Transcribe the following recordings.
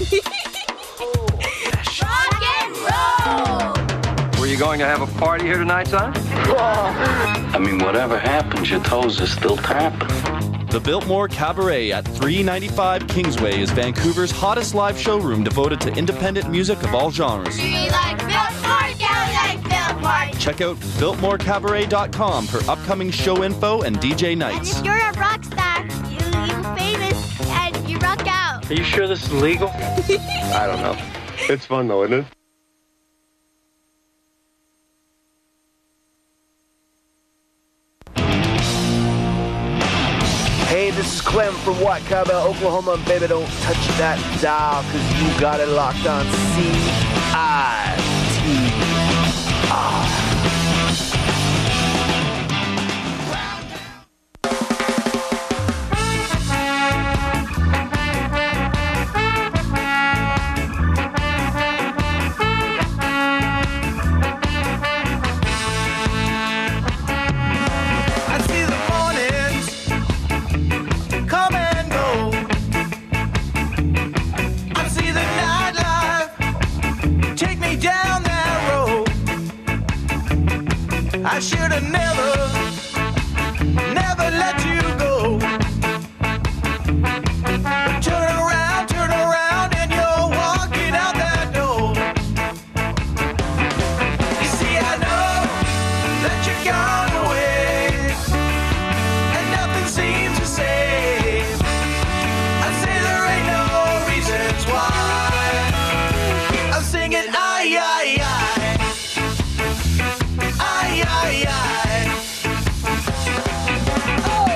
Rock and roll! Were you going to have a party here tonight, son? I mean, whatever happens, your toes are still tapping. The Biltmore Cabaret at 395 Kingsway is Vancouver's hottest live showroom devoted to independent music of all genres. Do you like Biltmore? Yeah, we like Biltmore. Check out BiltmoreCabaret.com for upcoming show info and DJ And nights. if you're a rock star, you're famous and you rock out. Are you sure this is legal? I don't know. It's fun though, isn't it? Hey, this is Clem from Whitecaba, Oklahoma. Baby, don't touch that dial, cause you got it locked on CITR. I see the mornings come and go. I see the nightlife take me down that road. I should have never let you go. But turn around, and you're walking out that door. You see, I know that you're gone away, and nothing seems to save. I say there ain't no reasons why. I'm singing aye, aye, aye. Aye, aye, aye. Oh.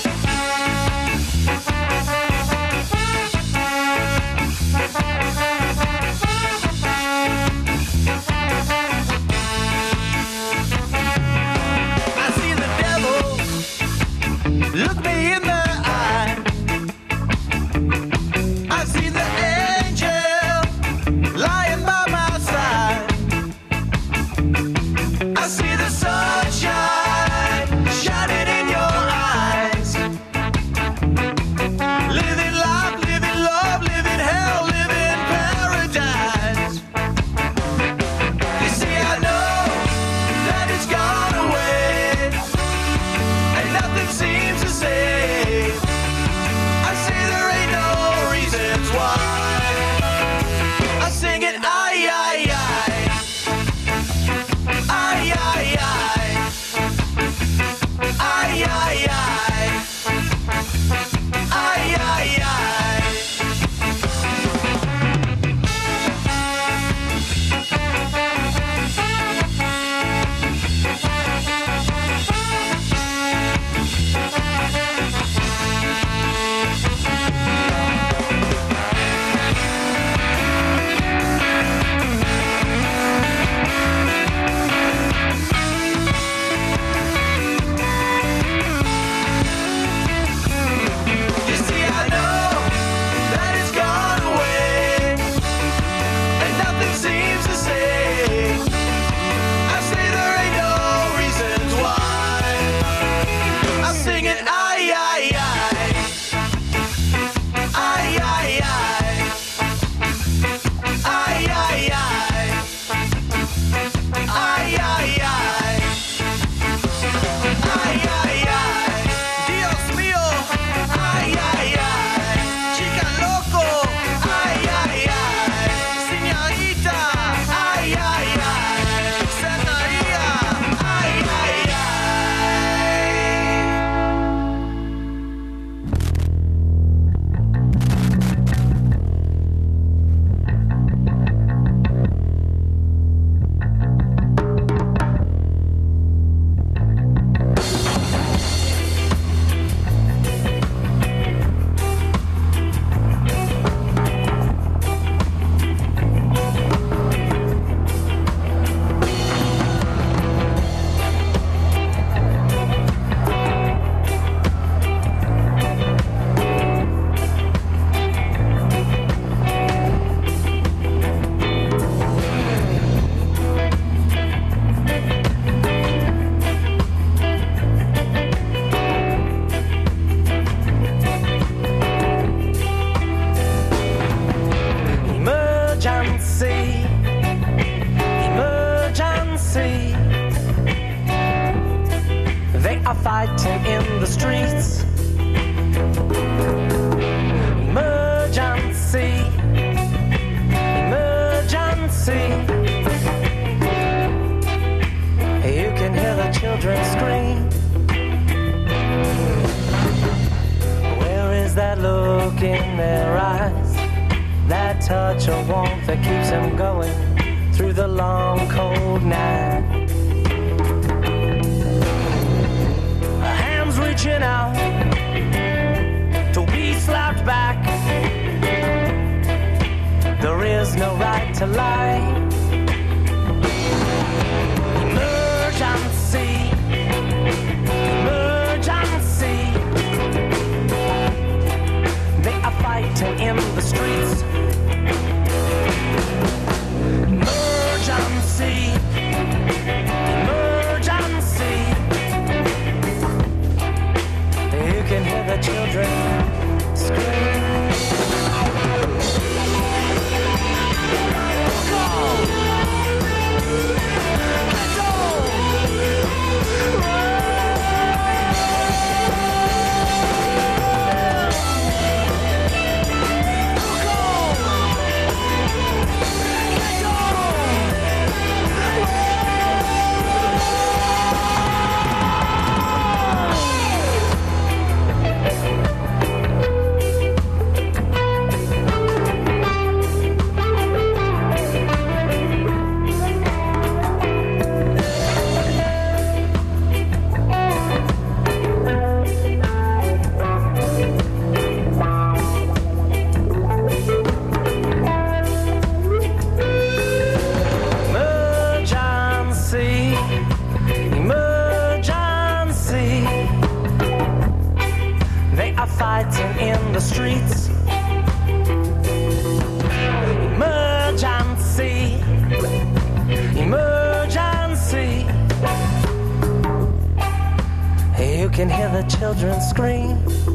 I see the devil look me in the eye. I see the angel lying by my side. I see the sunshine shining in your eyes. Living life, living love, living hell, living paradise. You see, I know that it's gone away, and nothing seems to save. I say there ain't no reasons why. I sing it aye, aye, aye. Aye, aye, aye. Aye, aye, aye. Aye, aye, aye. You see, I know that it's gone away, and nothing seems to save. I say there ain't no reasons why. I'm singing aye, aye, aye. Aye, aye, aye. Aye, aye, aye. Aye, aye, aye. Ay, ay, ay, Dios mío, ay, ay, ay, chica loco, ay, ay, ay, señorita, ay, ay, ay, Santería, ay, ay, ay. fighting in the streets. Emergency, emergency. You can hear the children scream. Where is that look in their eyes? That touch of warmth that keeps them going through the long cold night. Hands reaching out to be slapped back. There is no right to lie. Emergency, emergency. They are fighting in the streets. Emergency, emergency. You can hear the children scream. Can hear the children scream.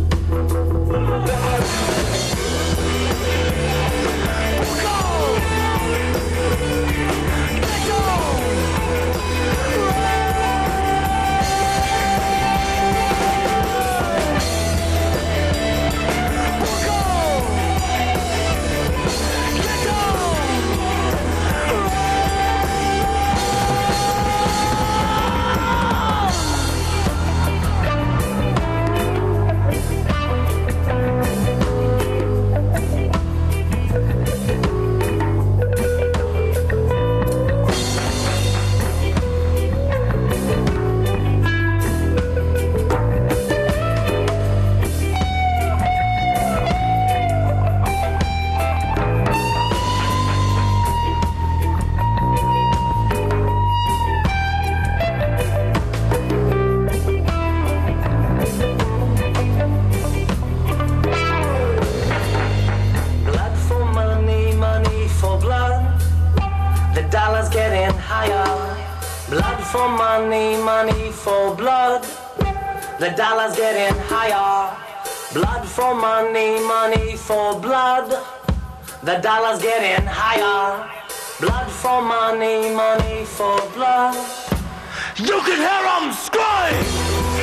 The dollar's getting higher. Blood for money, money for blood. The dollar's getting higher. Blood for money, money for blood. You can hear them scream!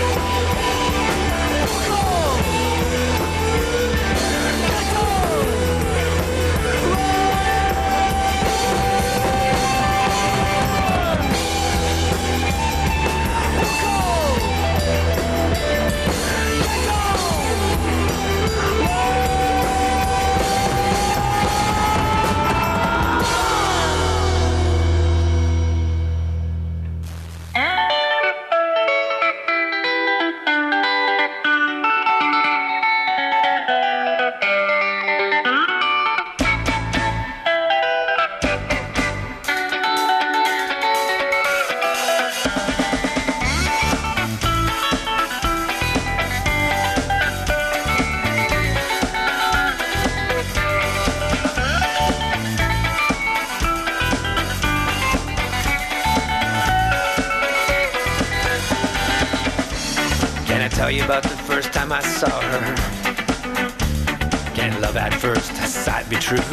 Tell you about the first time I saw her. Can love at first sight be true?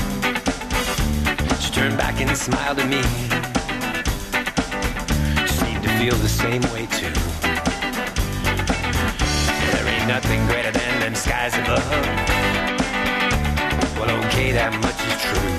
She turned back and smiled at me. She seemed to feel the same way too. much is true.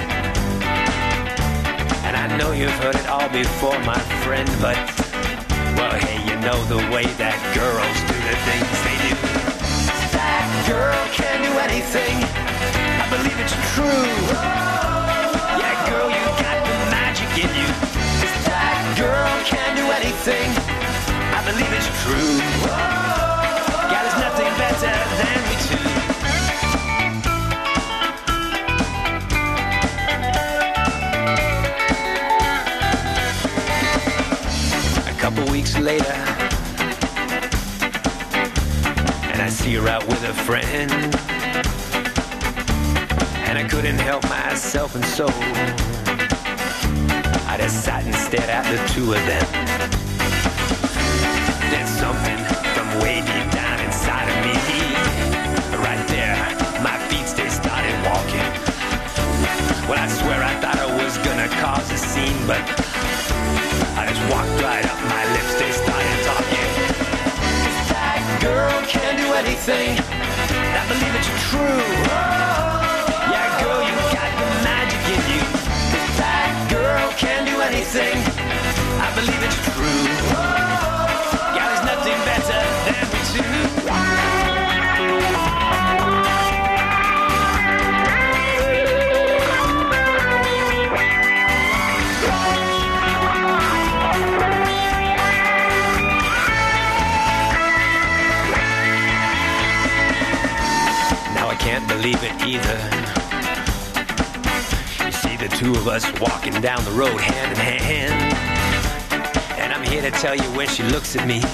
And I know you've heard it all before, my friend, but, well, hey, you know the way that girls do the things they do. That girl can do anything. I believe it's true. Yeah, girl, you got the magic in you. That girl can do anything. I believe it's true. Yeah, there's nothing better than we two. A couple weeks later, and I see her out with a friend, and I couldn't help myself, and so I just sat and stared at the two of them. There's something from way deep down inside of me. Right there, my feet they started walking. Well, I swear I thought I was gonna cause a scene, but I just walked right up, my lips they started talking. That girl can do anything. I believe it's true. Yeah, girl, you got the magic in you. That girl can do anything. I believe it's true. Yeah, there's nothing better than we two. Now I can't believe it either. You see the two of us walking down the road hand in hand, and I'm here to tell you when she looks at me,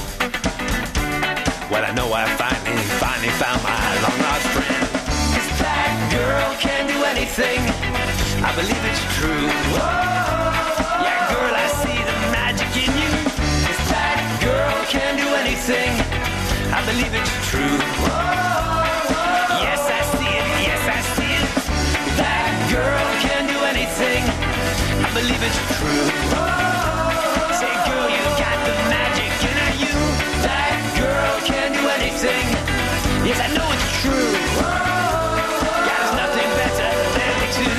well, I know I finally found my long-lost friend. That girl can do anything. I believe it's true. Yeah, girl, I see the magic in you. That girl can do anything. I believe it's true. Yes, I see it. Yes, I see it. That girl can do anything. I believe it's true. Say, girl, you got the magic in you. That girl can do anything. Yes, I know it's true. Yeah, there's nothing better than we two.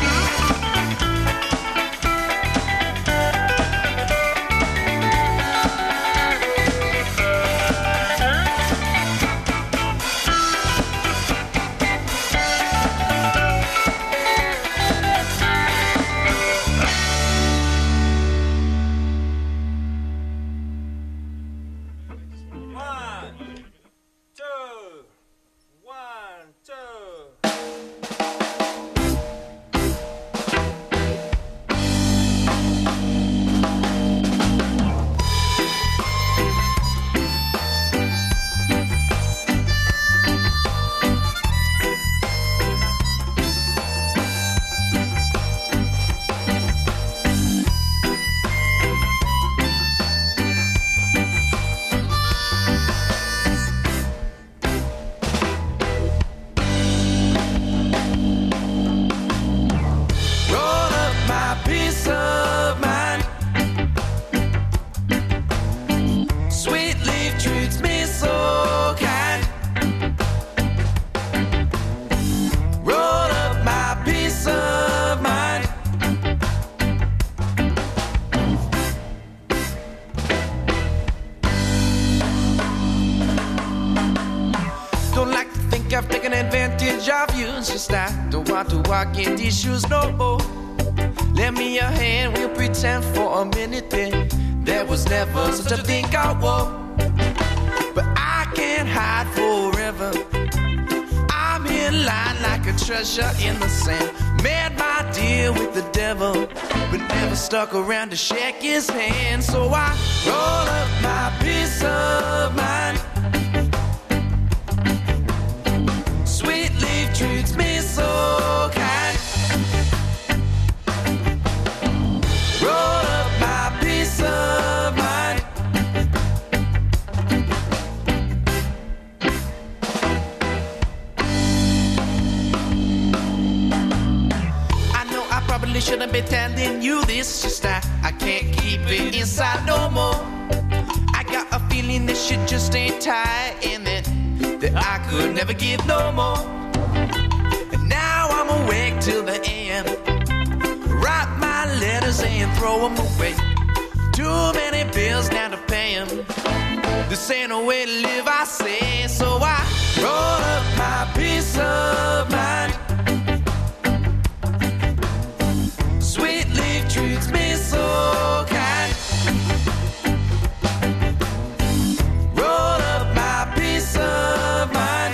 I've taken advantage of you. It's just I don't want to walk in these shoes no more. Lend me your hand, we'll pretend for a minute then there was never such a thing called war. But I can't hide forever. I'm in line like a treasure in the sand. Made my deal with the devil, but never stuck around to shake his hand. So I roll up my peace of mind. Sweet leaf treats me so kind. Roll up my peace of mind. I know I probably shouldn't be telling you this, just I can't keep it inside no more. I got a feeling this shit just ain't tight, and that I could never give no more. And now I'm till the end. Write my letters and throw them away. Too many bills now to pay 'em. This ain't a way to live, I say. So I roll up my peace of mind. Sweet leaf treats me so kind. Roll up my peace of mind.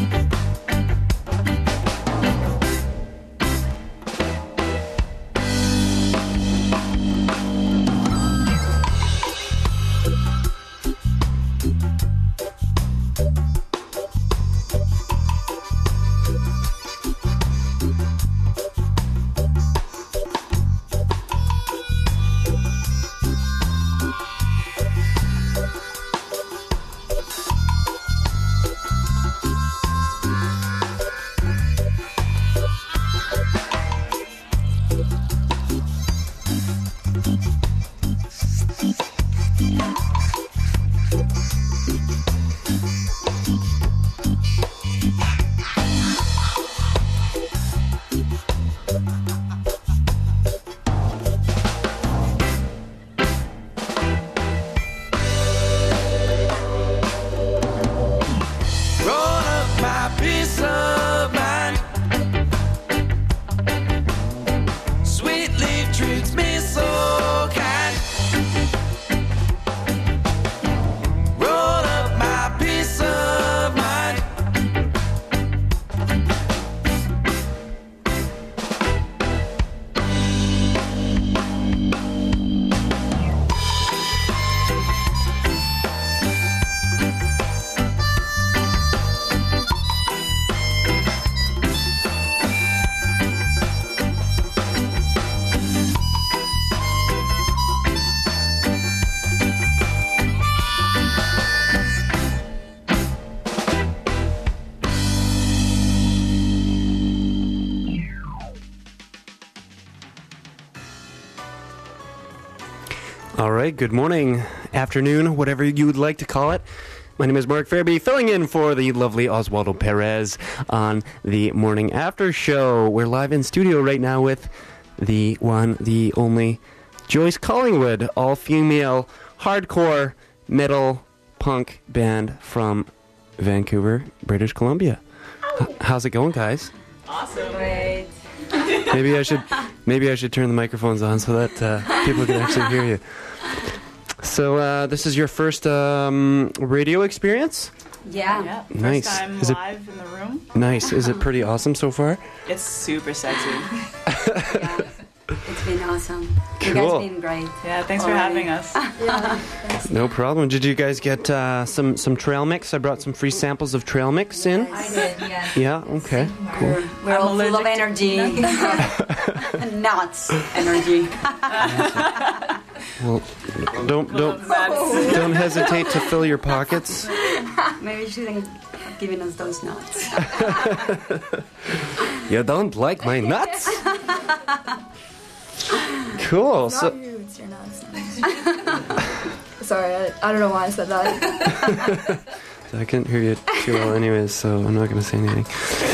All right, good morning, afternoon, whatever you would like to call it. My name is Mark Fairby, filling in for the lovely Oswaldo Perez on the Morning After Show. We're live in studio right now with the one, the only Joyce Collingwood, all-female, hardcore, metal, punk band from Vancouver, British Columbia. How's it going, guys? Awesome. Great. Maybe I should turn the microphones on so that people can actually hear you. So this is your first radio experience? Yeah. Nice. First time live in the room. Nice. Is it pretty awesome so far? It's super sexy. Yeah. It's been awesome. Cool. You guys been great. Yeah, thanks for having us. No problem. Did you guys get some trail mix? I brought some free samples of trail mix in. I did, yes. Yeah, okay, cool. We're all full of energy. Nuts energy. Well, don't hesitate to fill your pockets. Maybe you shouldn't have given us those nuts. You don't like my nuts? Cool. It's not you, it's your nuts. Sorry, I don't know why I said that. I couldn't hear you too well anyways, so I'm not going to say anything.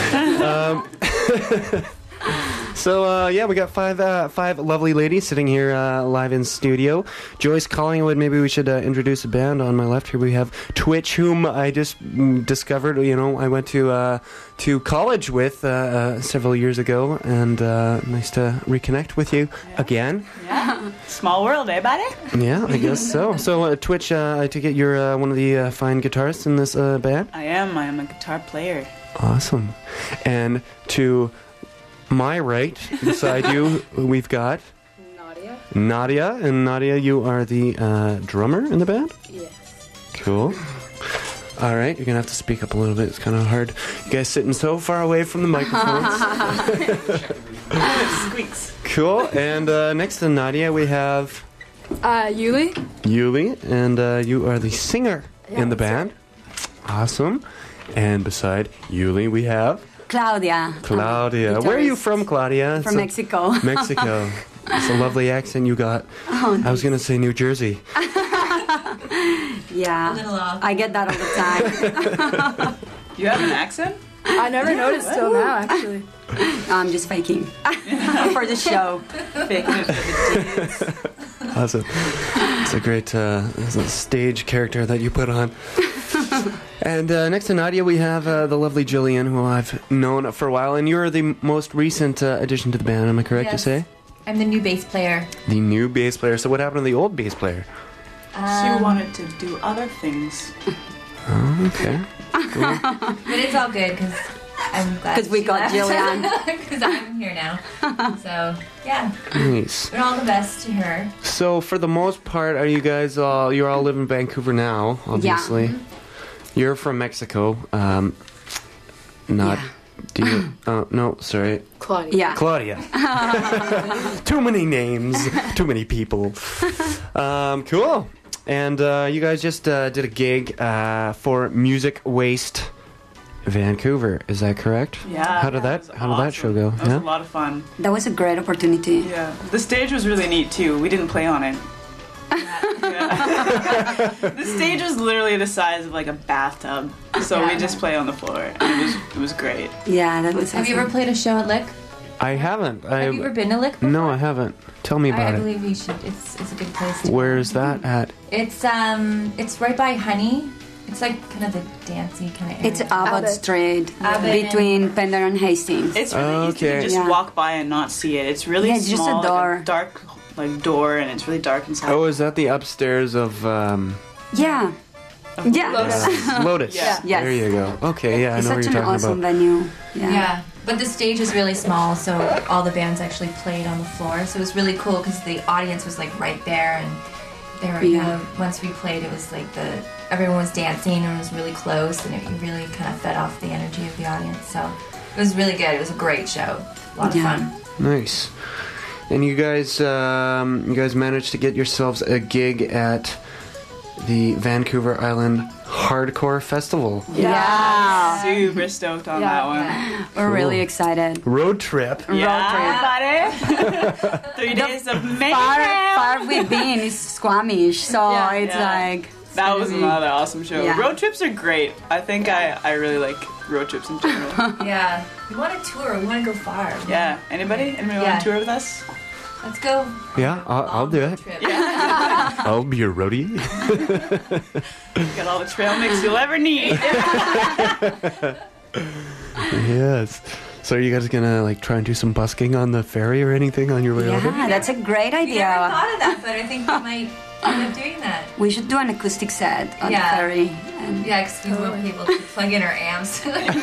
So we got five lovely ladies sitting here live in studio. Joyce Collingwood, maybe we should introduce a band. On my left here we have Twitch, whom I just discovered, I went to college with several years ago, and nice to reconnect with you again. Yeah. Small world, eh, buddy? Yeah, I guess so. So Twitch, I take it you're one of the fine guitarists in this band? I am a guitar player. Awesome. And to my right, beside you, we've got Nadia. And Nadia, you are the drummer in the band? Yes. Cool. All right, you're going to have to speak up a little bit. It's kind of hard. You guys sitting so far away from the microphones. Squeaks. Cool. And next to Nadia, we have... Yuli. Yuli. And you are the singer in the band. Awesome. And beside Yuli, we have... Claudia. Where are you from, Claudia? From Mexico. Mexico. It's a lovely accent you got. Oh, nice. I was going to say New Jersey. Yeah. I get that all the time. You have an accent? I never noticed till now, actually. I'm just faking for the show. Faking it for the dudes. Awesome. It's a great stage character that you put on. And next to Nadia, we have the lovely Jillian, who I've known for a while. And you're the most recent addition to the band, am I correct to say? I'm the new bass player. The new bass player. So what happened to the old bass player? She wanted to do other things. Oh, okay. Cool. But it's all good because I'm glad Because we got Jillian. Because I'm here now. So, yeah. Nice. But all the best to her. So for the most part, are you guys you're all live in Vancouver now, obviously. Yeah. You're from Mexico. Not... Do you... no, sorry. Claudia. Yeah. Claudia. Too many names. Too many people. Cool. And you guys just did a gig for Music Waste Vancouver. Is that correct? Yeah. How did that show go? That was a lot of fun. That was a great opportunity. Yeah. The stage was really neat too. We didn't play on it. Yeah. The stage was literally the size of like a bathtub, so we just play on the floor, and it was great. Yeah, that was. Have you ever played a show at Lick? I haven't. Have you ever been to Lick before? No, I haven't. Tell me about I it. believe you should. It's a good place to Where is that at? It's right by Honey. It's like kind of the dancey kind of area. It's Abbott Street, Abbott between Pender and Hastings. It's really easy to just walk by and not see it. It's really it's small, just a door. like a dark door, and it's really dark inside. Oh, is that the upstairs of... Yeah. Yeah. Lotus. Yeah. Yes. There you go. Okay, yeah, It's I know what such you're an talking awesome about. venue. Yeah, but the stage was really small, so all the bands actually played on the floor. So it was really cool because the audience was like right there, and they were. You know, once we played, it was like everyone was dancing and it was really close, and it really kind of fed off the energy of the audience. So it was really good. It was a great show. A lot of fun. Nice. And you guys managed to get yourselves a gig at the Vancouver Island Hardcore Festival. Yeah. Super stoked on that one. We're really excited. Road trip. Yeah, buddy. 3 days of mayhem. Far we've been is Squamish, so it's like... That was another awesome show. Yeah. Road trips are great. I think I really like road trips in general. Yeah, we want to tour. We want to go far. Yeah. Anybody want to tour with us? Let's go. Yeah, I'll do it. Yeah. I'll be your roadie. Got all the trail mix you'll ever need. Yes. So are you guys gonna like try and do some busking on the ferry or anything on your way over? Yeah, that's a great We idea. never thought of that, but I think we might end up doing that. We should do an acoustic set on the ferry. And Yeah, because we won't be able to plug in our amps.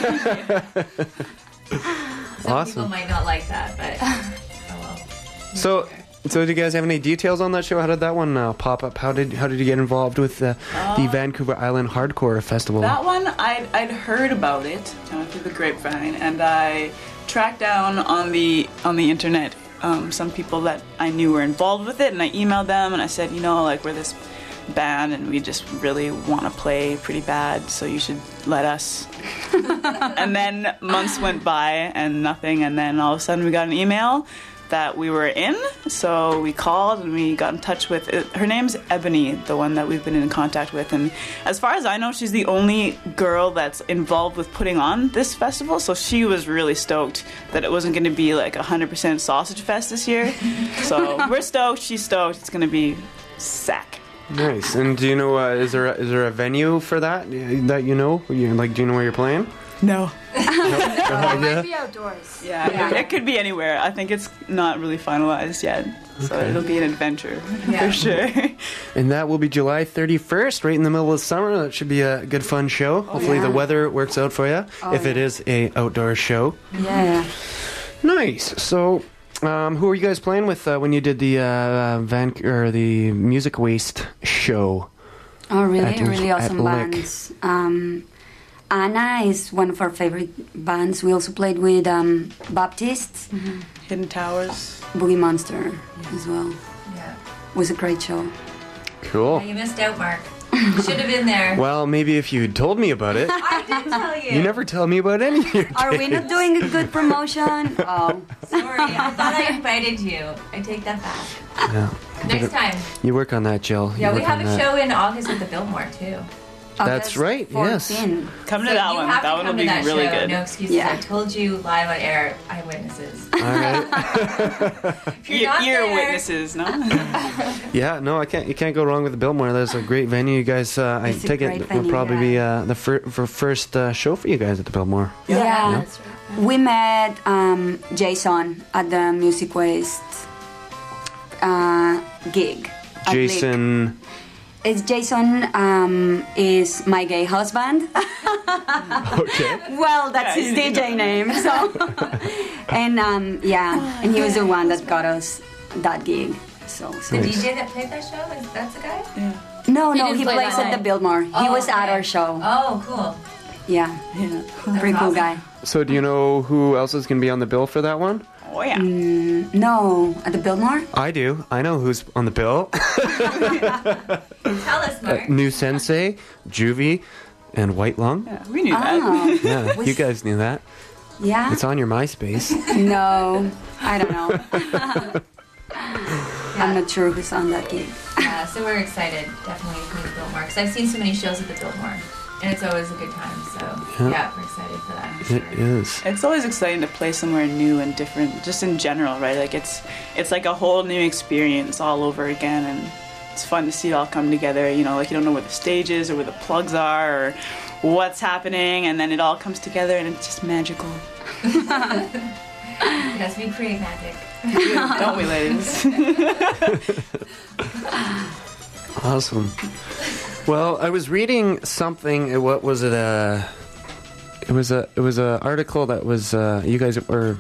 Some people might not like that, but oh well. So do you guys have any details on that show? How did that one pop up? How did you get involved with the Vancouver Island Hardcore Festival? That one, I'd heard about it through the grapevine, and I tracked down on the internet some people that I knew were involved with it, and I emailed them and I said, we're this band and we just really want to play pretty bad, so you should let us. And then months went by and nothing, and then all of a sudden we got an email that we were in, so we called and we got in touch with her name's Ebony, the one that we've been in contact with, and as far as I know, she's the only girl that's involved with putting on this festival, so she was really stoked that it wasn't going to be like 100% sausage fest this year. So we're stoked, she's stoked, it's going to be sick. Nice. And do you know is there a venue for that you know? Do you know where you're playing? No. It might be outdoors. Yeah, it could be anywhere. I think it's not really finalized yet, so Okay. it'll be an adventure for sure. And that will be July 31st, right in the middle of summer. That should be a good, fun show. Hopefully the weather works out for you, if it is a outdoor show. Yeah. Nice. So, who were you guys playing with when you did the the Music Waste show? Oh, really? At Really awesome Lick. bands. Anna is one of our favorite bands. We also played with Baptists, Hidden Towers, Boogie Monster as well. Yeah. It was a great show. Cool. Yeah, you missed out, Mark. You should have been there. Well, maybe if you'd told me about it. I did tell you. You never tell me about any of your Are we not days. doing a good promotion? Oh. Sorry, I thought I invited you. I take that back. Yeah. Next time. You work on that, Jill. Yeah, You we work have on a that. show in August at the Biltmore, too. That's right, yes. 14. Come to So that you one. have That to one will come be to that really show. good. No excuses. Yeah. I told you live on air, eyewitnesses. All right. If you're not Ear there, witnesses, no? Yeah, no, you can't go wrong with the Biltmore. That's a great venue. You guys, I It's a take great it will venue, probably be the first show for you guys at the Biltmore. Yeah. That's right. We met Jason at the Music Waste gig. at Lick. Jason. It's Jason is my gay husband. Okay. Well, that's his DJ name. So, and and he was the one that got us that gig. So, The DJ that played that show, that's the guy? Yeah. no, He no, didn't he play plays that at the night. Biltmore. He Oh, was at okay. our show. Oh, cool. Yeah, pretty cool awesome. guy. So, do you know who else is going to be on the bill for that one? Oh, yeah. No, at the Biltmore. I do. I know who's on the bill. Tell us, Mark. New Sensei, Juvie, and White Lung. Yeah, we knew that. Oh, Yeah, you guys knew that. yeah. It's on your MySpace. No, I don't know. I'm not sure who's on that gig. Yeah, so we're excited, definitely, to meet the Biltmore. Because I've seen so many shows at the Biltmore. And it's always a good time, so Yeah. we're excited for that. For It sure. is. It's always exciting to play somewhere new and different, just in general, right? Like it's like a whole new experience all over again, and it's fun to see it all come together. You know, like you don't know where the stage is or where the plugs are or what's happening, and then it all comes together, and it's just magical. Yes, we create magic. Don't we, ladies? Awesome. Well, I was reading something. What was it? It was a article that was you guys were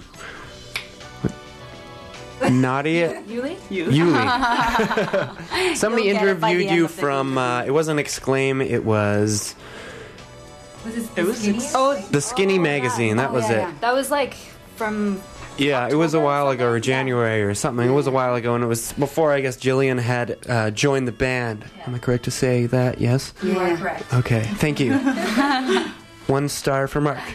Nadia Yuli? Yuli. Somebody You'll get it by the interviewed end you of the from. It wasn't Exclaim. It was Was it, It was Skinny? the Skinny magazine. That was it. That was like from. Yeah, it was a while ago, or January or something. It was a while ago, and it was before, I guess, Jillian had joined the band. Am I correct to say that? Yes? You are correct. Okay, thank you. 1 star for Mark.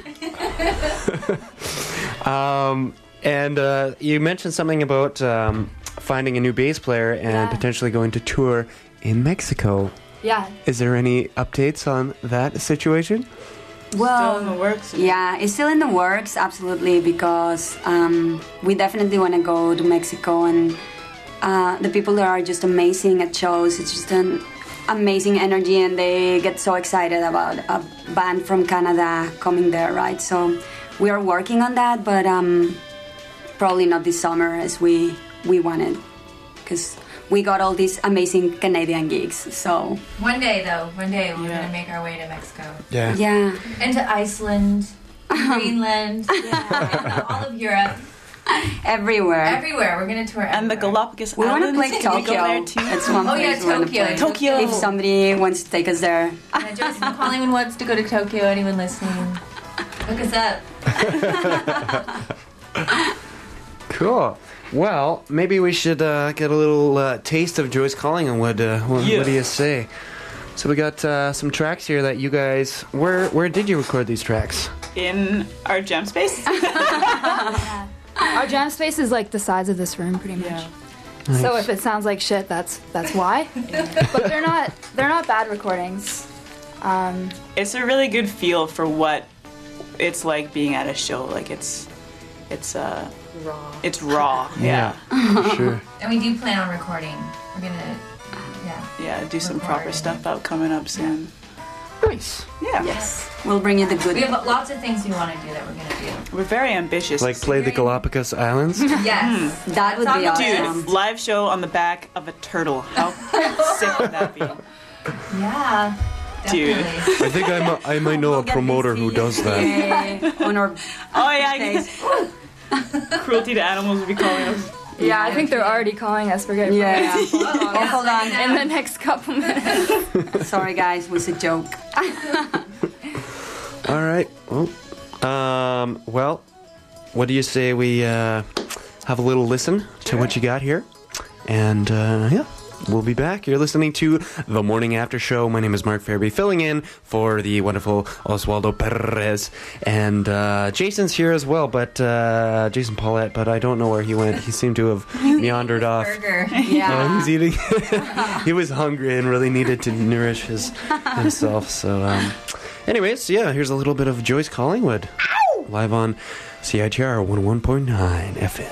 And you mentioned something about finding a new bass player and potentially going to tour in Mexico. Yeah. Is there any updates on that situation? Well, Still in the works. yeah, it's still in the works, absolutely, because we definitely want to go to Mexico, and the people there are just amazing at shows. It's just an amazing energy, and they get so excited about a band from Canada coming there, right? So we are working on that, but probably not this summer as we wanted, because we got all these amazing Canadian gigs. So One day, though, we're going to make our way to Mexico. Yeah. yeah, And to Iceland, Greenland, all of Europe. everywhere. Everywhere. We're going to tour And the everywhere. Galapagos We want to Islands. play Can we Tokyo. go there too? That's one Oh, yeah, place we want to Tokyo. play. Tokyo. If somebody wants to take us there. Yeah, Joyce, if anyone wants to go to Tokyo, anyone listening, look us up. Cool. Well, maybe we should get a little taste of Joyce Collingwood. What do you say? So we got some tracks here that you guys. Where did you record these tracks? In our jam space. Our jam space is like the size of this room, pretty much. Nice. So if it sounds like shit, that's why. But they're not bad recordings. It's a really good feel for what it's like being at a show. Like it's raw. It's raw. Yeah. For sure. And we do plan on recording. We're going to, Yeah, do some proper Recording. stuff out coming up soon. Nice. Yeah. Yes, we'll bring you the good. We have lots of things we want to do that we're going to do. We're very ambitious. Like play the Galapagos Islands? Yes. That would be That's awesome. Dude, live show on the back of a turtle. How sick would that be? Yeah. Dude. Definitely. I think I might know a promoter who does that. Yeah, on our Oh yeah, I guess. Cruelty to animals would be calling us. Yeah, I think they're already calling us for getting Yeah. Oh, hold on. in the next couple minutes. Sorry, guys, it was a joke. All right. Well, what do you say we have a little listen to what you got here? And yeah, we'll be back. You're listening to The Morning After Show. My name is Mark Fairby, filling in for the wonderful Oswaldo Perez. And Jason's here as well, but Jason Paulette, but I don't know where he went. He seemed to have meandered off. Burger. Yeah. He's eating. He was hungry and really needed to nourish himself. So, anyways, yeah, here's a little bit of Joyce Collingwood. Live on CITR 101.9 FM.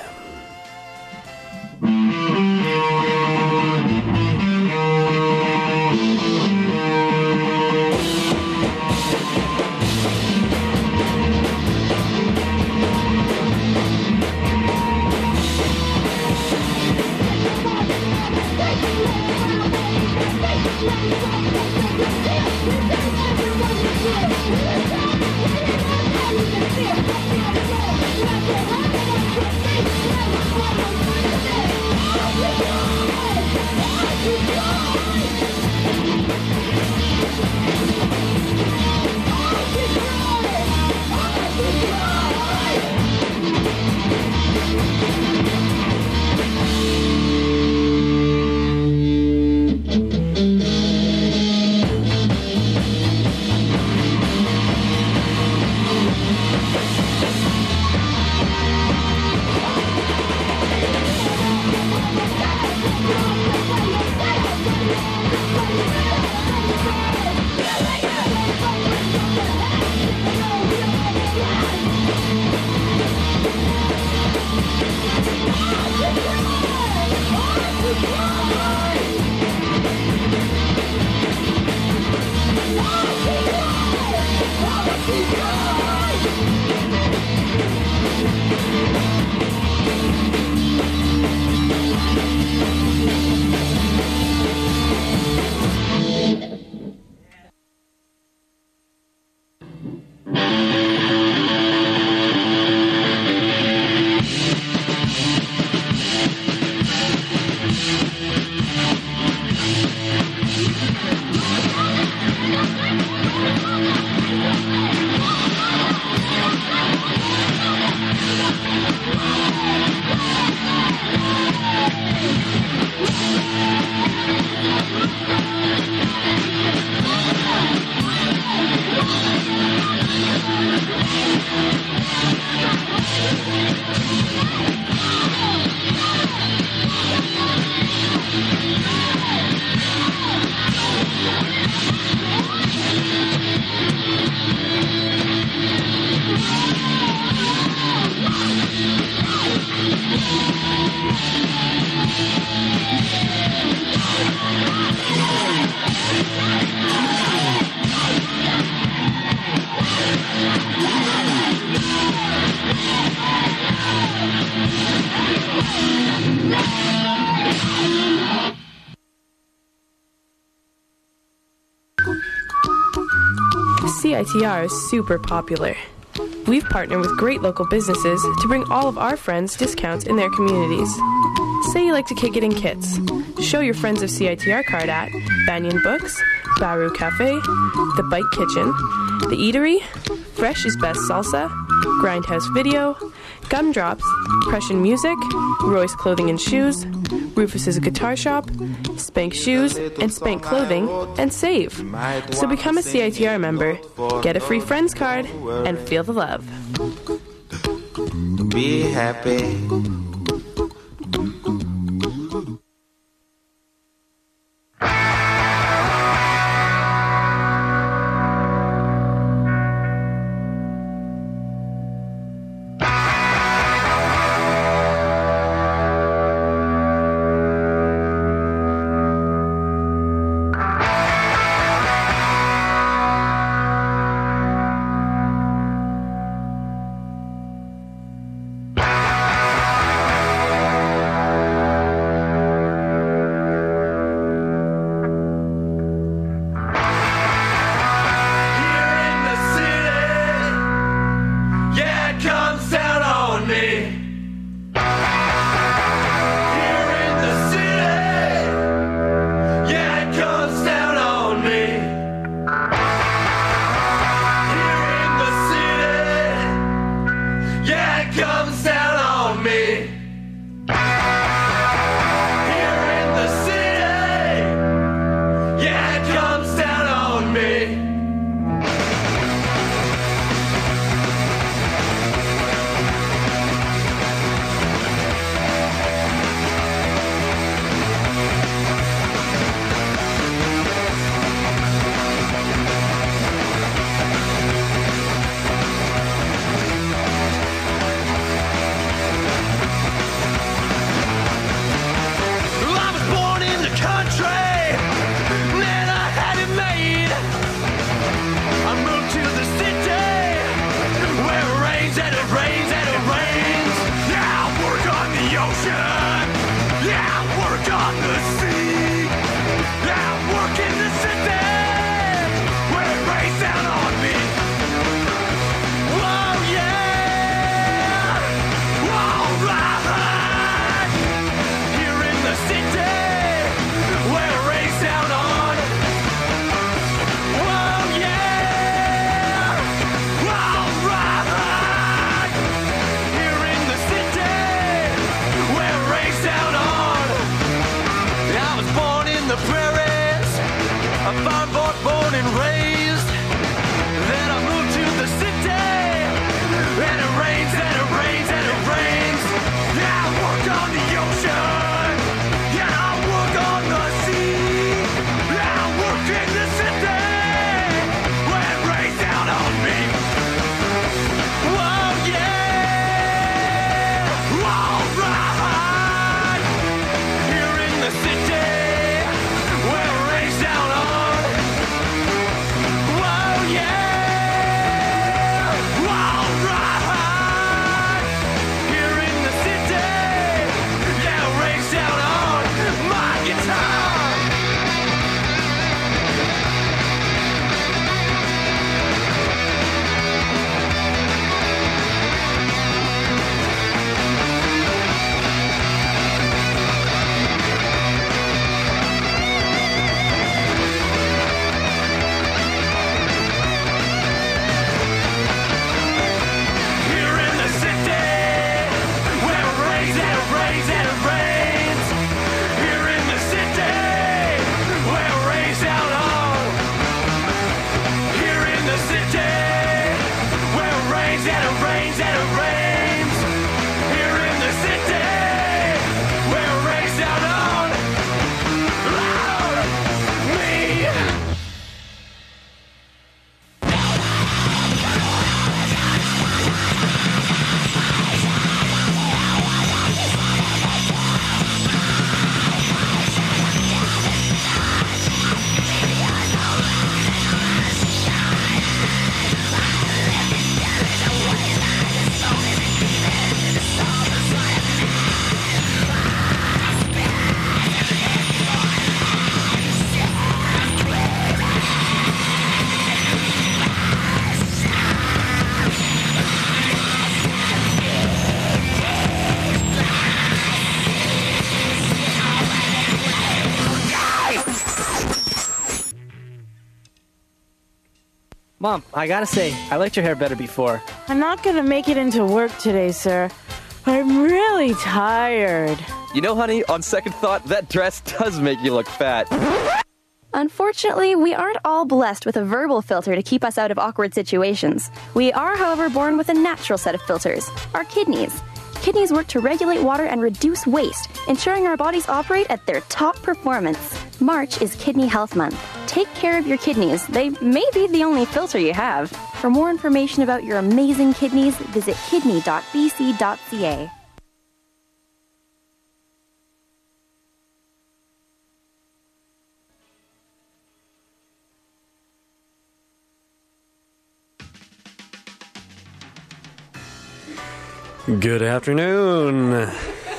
CITR is super popular. We've partnered with great local businesses to bring all of our friends discounts in their communities. Say you like to kick it in kits. Show your friends of CITR card at Banyan Books, Baru Cafe, The Bike Kitchen, The Eatery, Fresh is Best Salsa, Grindhouse Video, Gumdrops, Prussian Music, Roy's Clothing and Shoes, Rufus's Guitar Shop, Spank Shoes, and Spank Clothing, and save. So become a CITR member, get a free friends card, and feel the love. Be happy. Mom, I gotta say, I liked your hair better before. I'm not gonna make it into work today, sir. I'm really tired. You know, honey, on second thought, that dress does make you look fat. Unfortunately, we aren't all blessed with a verbal filter to keep us out of awkward situations. We are, however, born with a natural set of filters, our kidneys. Kidneys work to regulate water and reduce waste, ensuring our bodies operate at their top performance. March is Kidney Health Month. Take care of your kidneys. They may be the only filter you have. For more information about your amazing kidneys, visit kidney.bc.ca. Good afternoon.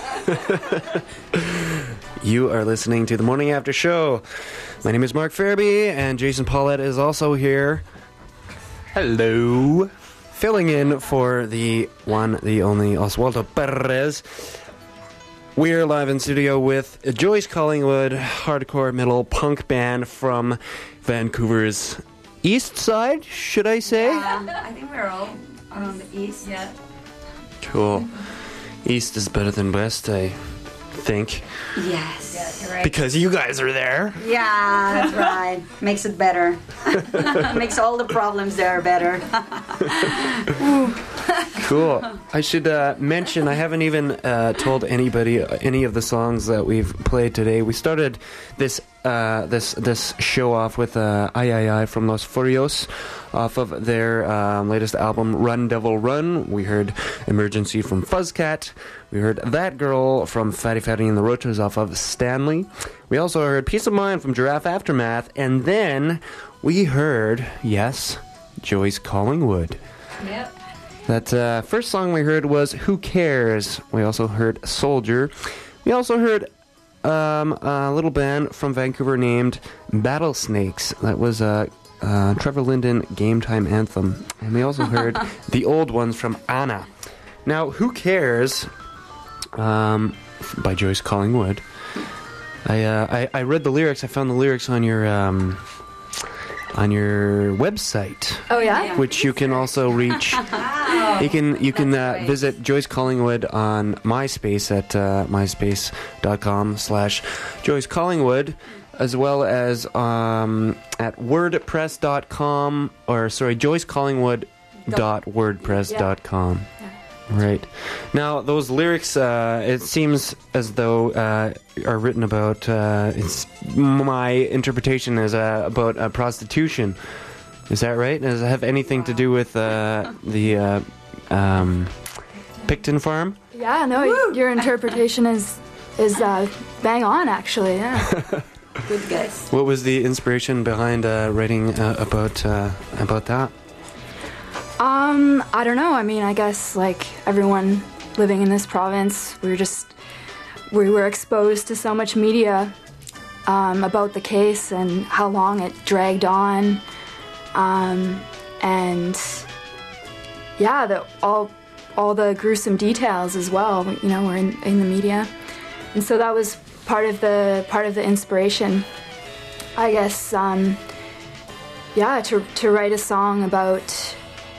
You are listening to the Morning After Show. My name is Mark Fairby, and Jason Paulette is also here. Hello. Filling in for the one, the only Oswaldo Perez. We're live in studio with Joyce Collingwood, hardcore metal punk band from Vancouver's east side, should I say? I think we're all on the east. Yeah. Cool. East is better than west, I think. Yes. Yeah, you're right. Because you guys are there. Yeah, that's right. Makes it better. Makes all the problems there better. Cool. I should mention, I haven't even told anybody any of the songs that we've played today. We started this show off with Ay Ay Ay from Los Furios off of their latest album, Run Devil Run. We heard Emergency from Fuzzcat. We heard That Girl from Fatty Fatty and the Rotos off of Stanley. We also heard Peace of Mind from Giraffe Aftermath. And then we heard, yes, Joyce Collingwood. Yep. That first song we heard was Who Cares? We also heard Soldier. We also heard a little band from Vancouver named Battle Snakes. That was Trevor Linden Game Time Anthem. And we also heard the old ones from Anna. Now, Who Cares? By Joyce Collingwood. I read the lyrics. I found the lyrics on your website. Oh yeah? Which you can also reach. You can visit Joyce Collingwood on MySpace at myspace.com/Joyce Collingwood, as well as at wordpress.com, or sorry, joycecollingwood.wordpress.com. Right. Now, those lyrics, it seems as though are written about, it's my interpretation is about prostitution. Is that right? Does it have anything to do with the Picton farm? Yeah, no, your interpretation is bang on, actually, yeah. Good guess. What was the inspiration behind writing about that? I don't know. I mean, I guess like everyone living in this province, we were exposed to so much media about the case and how long it dragged on, and yeah, all the gruesome details as well. You know, were in the media, and so that was part of the inspiration, I guess. Yeah, to write a song about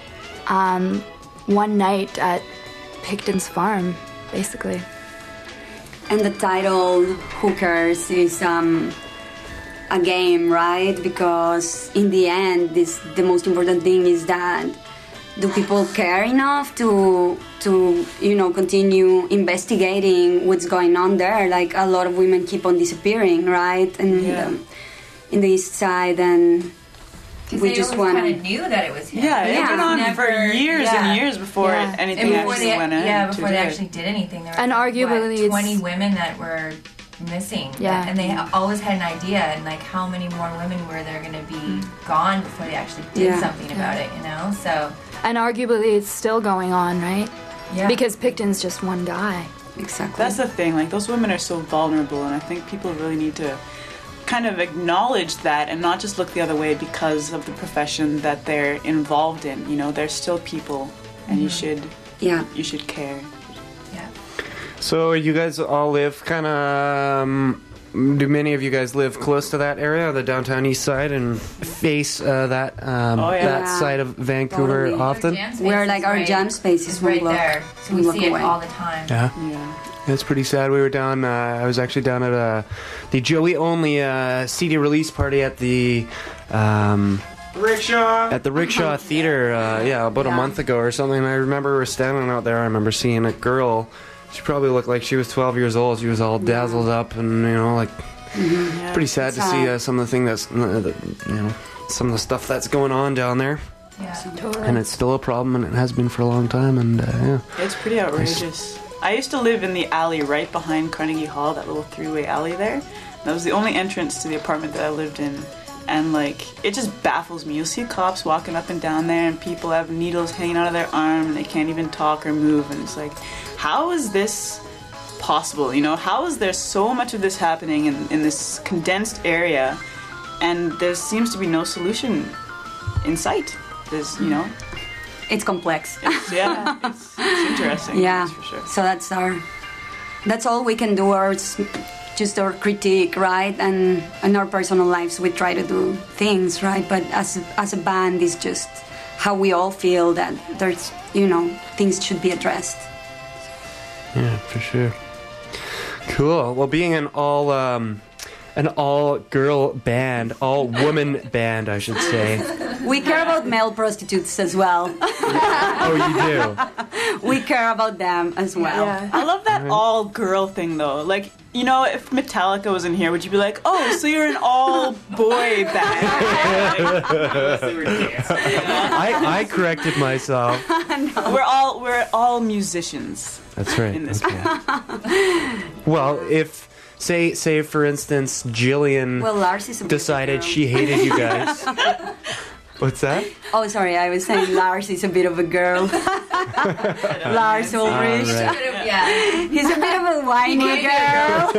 one night at Picton's farm, basically. And the title, Who Cares, is a game, right? Because in the end, the most important thing is that do people care enough to continue investigating what's going on there? Like, a lot of women keep on disappearing, right? And in the east side, and we just want kind of knew that it was him. Yeah, it went on for years and years before anything actually went in. Yeah, before they actually did anything. There were, and arguably, 20 women that were missing. Yeah, and they always had an idea, and like how many more women were there going to be gone before they actually did something about it, you know? So, and arguably, it's still going on, right? Yeah, because Picton's just one guy. Exactly. That's the thing. Like, those women are so vulnerable, and I think people really need to kind of acknowledge that and not just look the other way because of the profession that they're involved in. You know, they're still people, and you should care. So you guys all live kind of do many of you guys live close to that area, the downtown east side, and face that side of Vancouver Totally. often? We're like our jam space is right one block. there, so we one see it block away. all the time. Yeah. It's pretty sad. We were down. I was actually down at the Joey Only CD release party at the Rickshaw Theater. About a month ago or something. And I remember we were standing out there. I remember seeing a girl. She probably looked like she was 12 years old. She was all dazzled up, and pretty sad to see some of the thing that's some of the stuff that's going on down there. Yeah, totally. And it's still a problem, and it has been for a long time. And It's pretty outrageous. I used to live in the alley right behind Carnegie Hall, that little three-way alley there. That was the only entrance to the apartment that I lived in. And, it just baffles me. You'll see cops walking up and down there, and people have needles hanging out of their arm, and they can't even talk or move. And it's like, how is this possible? How is there so much of this happening in this condensed area, and there seems to be no solution in sight? There's, It's complex. It's interesting. Yeah. That's for sure. So that's all we can do, or just our critique, right? And in our personal lives, we try to do things, right? But as a band, it's just how we all feel that there's, things should be addressed. Yeah, for sure. Cool. Well, being an all-girl band, all-woman band, I should say. We care about male prostitutes as well. Oh, you do? We care about them as well. Yeah. I love that all-girl thing, though. If Metallica was in here, would you be like, oh, so you're an all-boy band? I corrected myself. No. We're all musicians. That's right. In this band. Well, if say for instance, Jillian Lars is decided she hated you guys. What's that? Oh, sorry, I was saying Lars is a bit of a girl. Lars Ulrich. Right. He's a bit of a whiny girl.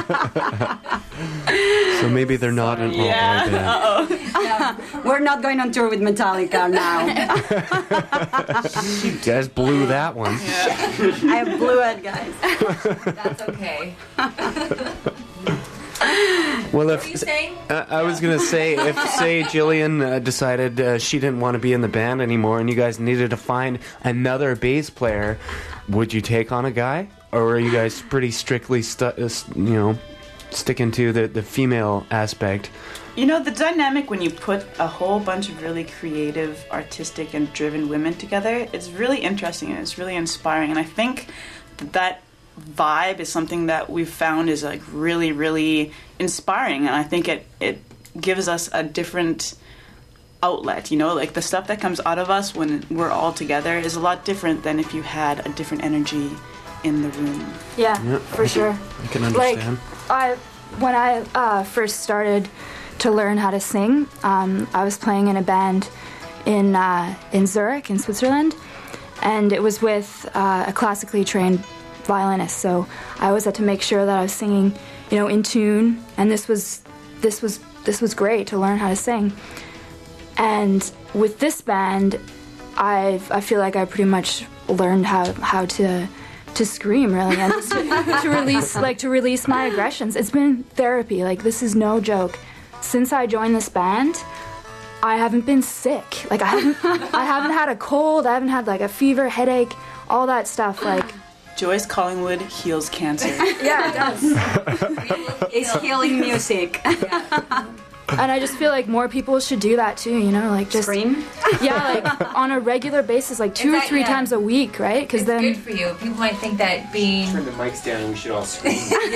So maybe they're not an all-boy band. We're not going on tour with Metallica now. You guys blew that one. I blew it, guys. That's okay. Well, What were you saying? I was gonna say, if Jillian decided she didn't want to be in the band anymore, and you guys needed to find another bass player, would you take on a guy, or are you guys pretty strictly sticking to the female aspect? The dynamic when you put a whole bunch of really creative, artistic, and driven women together, it's really interesting and it's really inspiring. And I think that vibe is something that we've found is really, really inspiring. And I think it gives us a different outlet, the stuff that comes out of us when we're all together is a lot different than if you had a different energy in the room. Yeah, for sure. I can understand. When I first started to learn how to sing, I was playing in a band in Zurich, in Switzerland, and it was with a classically trained violinist. So I always had to make sure that I was singing, in tune, and this was great to learn how to sing. And with this band, I feel like I pretty much learned how to scream, really, and just to release my aggressions. It's been therapy. This is no joke. Since I joined this band, I haven't been sick. I haven't had a cold. I haven't had a fever, headache, all that stuff. Joyce Collingwood heals cancer. Yeah, it does. It's healing music. And I just feel like more people should do that too, just scream. Yeah, on a regular basis, 2 or 3 times a week, right? Because then good for you. People might think that being turn the mics down and we should all scream.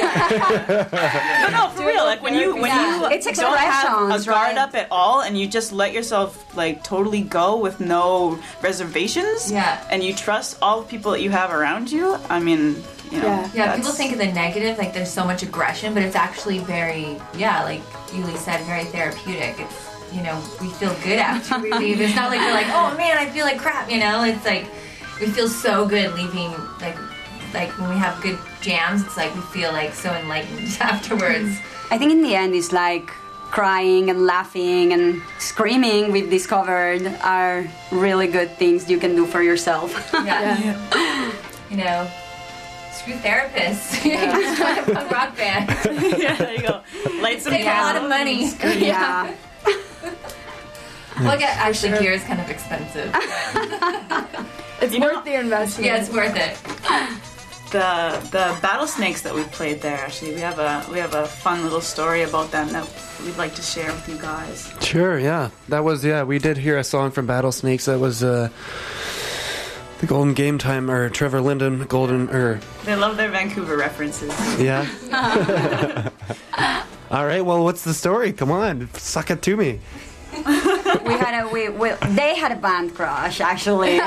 No, for real. When you it's don't have a expressions, guard right? up at all, and you just let yourself totally go with no reservations, and you trust all the people that you have around you. I mean, people think of the negative, there's so much aggression, but it's actually very, like Yuli said, very therapeutic. It's, we feel good after we leave. It's not like we're oh man, I feel like crap, It's we feel so good leaving, when we have good jams, it's we feel so enlightened afterwards. I think in the end it's crying and laughing and screaming, we've discovered are really good things you can do for yourself. Yeah. true therapists. You just join a punk rock band. Yeah, there you go. Light some Save a lot of money. Yeah. Well, I guess actually gear is kind of expensive. It's worth the investment. Yeah, it's worth it. The Battlesnakes that we played there, actually, we have a fun little story about them that we'd like to share with you guys. Sure, yeah. That was, we did hear a song from Battlesnakes. That was the Golden Game Time, or Trevor Linden, They love their Vancouver references. Yeah. All right, well, what's the story? Come on, suck it to me. They had a band crush, actually.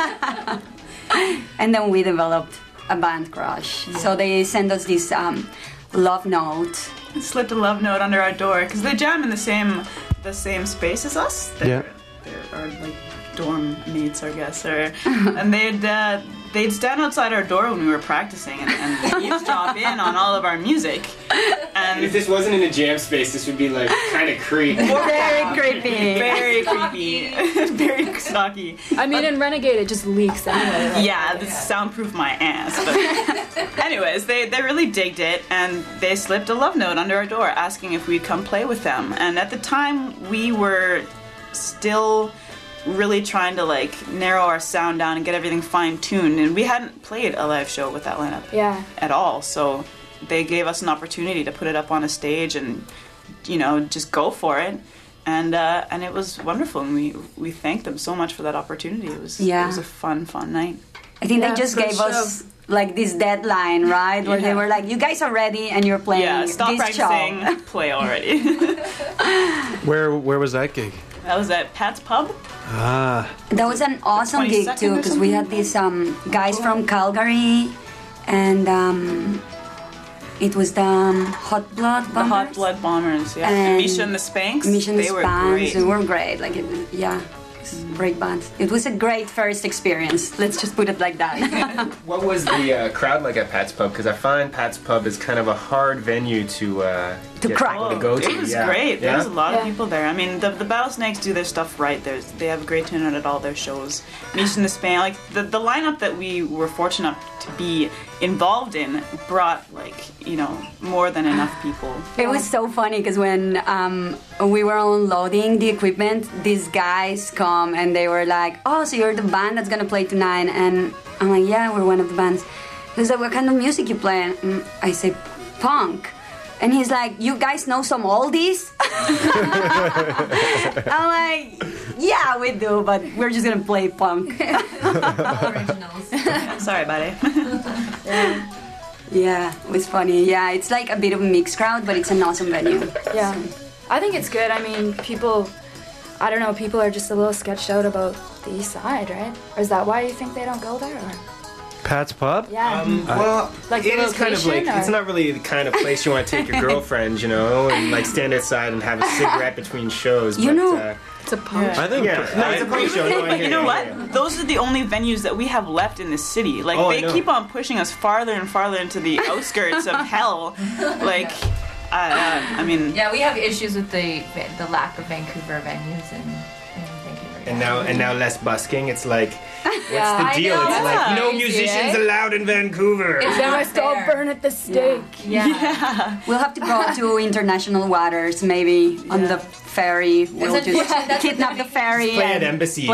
And then we developed a band crush. So they sent us this love note. Slipped a love note under our door because they jam in the same space as us. They're our like dorm mates, I guess, and they'd stand outside our door when we were practicing and eavesdrop in on all of our music. And if this wasn't in a jam space, this would be like kind of creepy. Very creepy. Very creepy. Very stocky. I mean, in Renegade, it just leaks anyway. Right? Yeah, this soundproof my ass. But anyways, they really digged it, and they slipped a love note under our door asking if we'd come play with them. And at the time, we were still really trying to like narrow our sound down and get everything fine-tuned, and we hadn't played a live show with that lineup at all, so they gave us an opportunity to put it up on a stage and just go for it, and it was wonderful, and we thanked them so much for that opportunity. It was a fun night. I think they just gave us like this deadline, right? Where they were like, you guys are ready and you're playing stop this practicing, show. play already. Where was that gig? That was at Pat's Pub. That was an awesome gig too, because we had these guys from Calgary, and it was the Hot Blood Bombers. The Hot Blood Bombers, yeah. And Misha and the Spanks. Misha and the were Spanks, great. they were great. Like, great bands. It was a great first experience. Let's just put it like that. What was the crowd like at Pat's Pub? Because I find Pat's Pub is kind of a hard venue to crack. People to go to. It was great. There was a lot of people there. I mean, the Battlesnakes do their stuff right. They have a great turnout at all their shows. Misha and the Span, like the lineup that we were fortunate to be involved in brought more than enough people. It was so funny because when we were unloading the equipment, these guys come and they were like, "Oh, so you're the band that's gonna play tonight?" And I'm like, "Yeah, we're one of the bands." He's like, "What kind of music you play?" And I say, "Punk." And he's like, "You guys know some oldies?" I'm like, "Yeah, we do, but we're just gonna play punk." Originals. Sorry, buddy. Yeah, it was funny. Yeah, it's like a bit of a mixed crowd, but it's an awesome venue. Yeah, I think it's good. I mean, people are just a little sketched out about the East Side, right? Or is that why you think they don't go there? Or? Pat's Pub? Yeah. Well, like it is kind of like, or? it's not really the kind of place you want to take your girlfriend, and like stand outside and have a cigarette between shows. It's a punk show. I think it's a punk show. But you know what? Those are the only venues that we have left in this city. Like, they keep on pushing us farther and farther into the outskirts of hell. Like, I mean... Yeah, we have issues with the lack of Vancouver venues in Vancouver. And now less busking. It's like, what's the deal? know. It's like, no Crazy, musicians allowed in Vancouver. They must all burn at the stake. Yeah. We'll have to go to international waters, maybe on the ferry. We'll just kidnap the ferry. Play at embassies.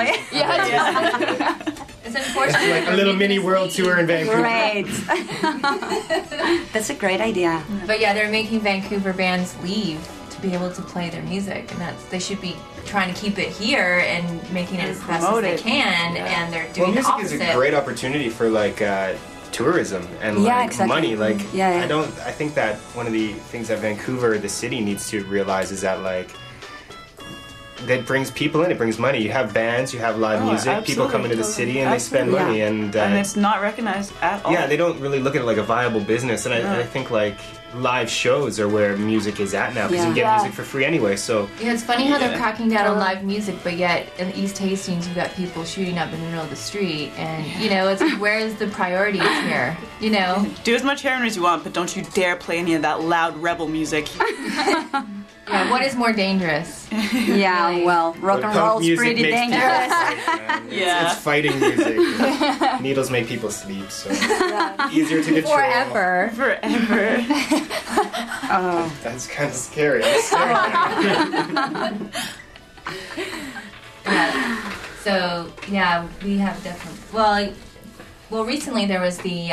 It's unfortunate. It's like a little mini world tour in Vancouver. Great. That's a great idea. But yeah, they're making Vancouver bands leave to be able to play their music, and they should be trying to keep it here and making it as best as they can, and they're doing the music opposite. is a great opportunity for like tourism and money. Like, I think that one of the things that Vancouver, the city, needs to realize is that that brings people in, it brings money. You have bands, you have live music, people come into the city and they spend money, and it's not recognized at all. Yeah, they don't really look at it like a viable business, and I think like live shows are where music is at now, because you get music for free anyway. So it's funny how they're cracking down on live music, but yet in East Hastings you've got people shooting up in the middle of the street, and it's like, where's the priorities here? Do as much heroin as you want, but don't you dare play any of that loud rebel music. Yeah, what is more dangerous? Yeah, well, rock and roll's pretty dangerous. It's fighting music. Needles make people sleep, so easier to control. Forever. Oh. That's kind of scary. Yeah. So yeah, we have definitely. Well, recently there was the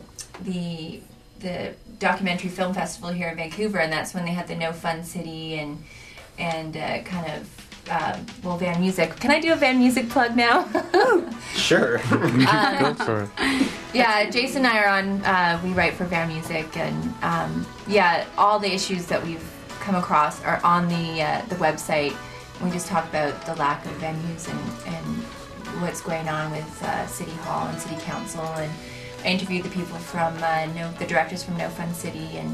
documentary film festival here in Vancouver, and that's when they had the No Fun City and kind of Van Music. Can I do a Van Music plug now? Sure. Go for it. Yeah, Jason and I are on. We write for Van Music, and all the issues that we've come across are on the website. We just talk about the lack of venues and what's going on with City Hall and City Council, and I interviewed the people from the directors from No Fun City, and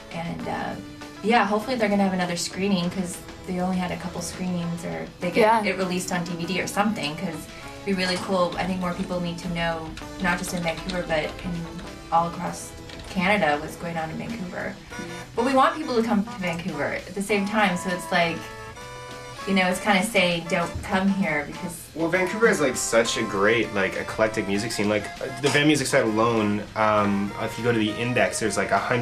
hopefully they're going to have another screening because they only had a couple screenings, or they get it released on DVD or something, because it'd be really cool. I think more people need to know, not just in Vancouver, but in all across Canada, what's going on in Vancouver. But we want people to come to Vancouver at the same time, so it's like, it's kind of saying don't come here because... Well, Vancouver is like such a great eclectic music scene. Like the Van Music site alone, if you go to the Index, there's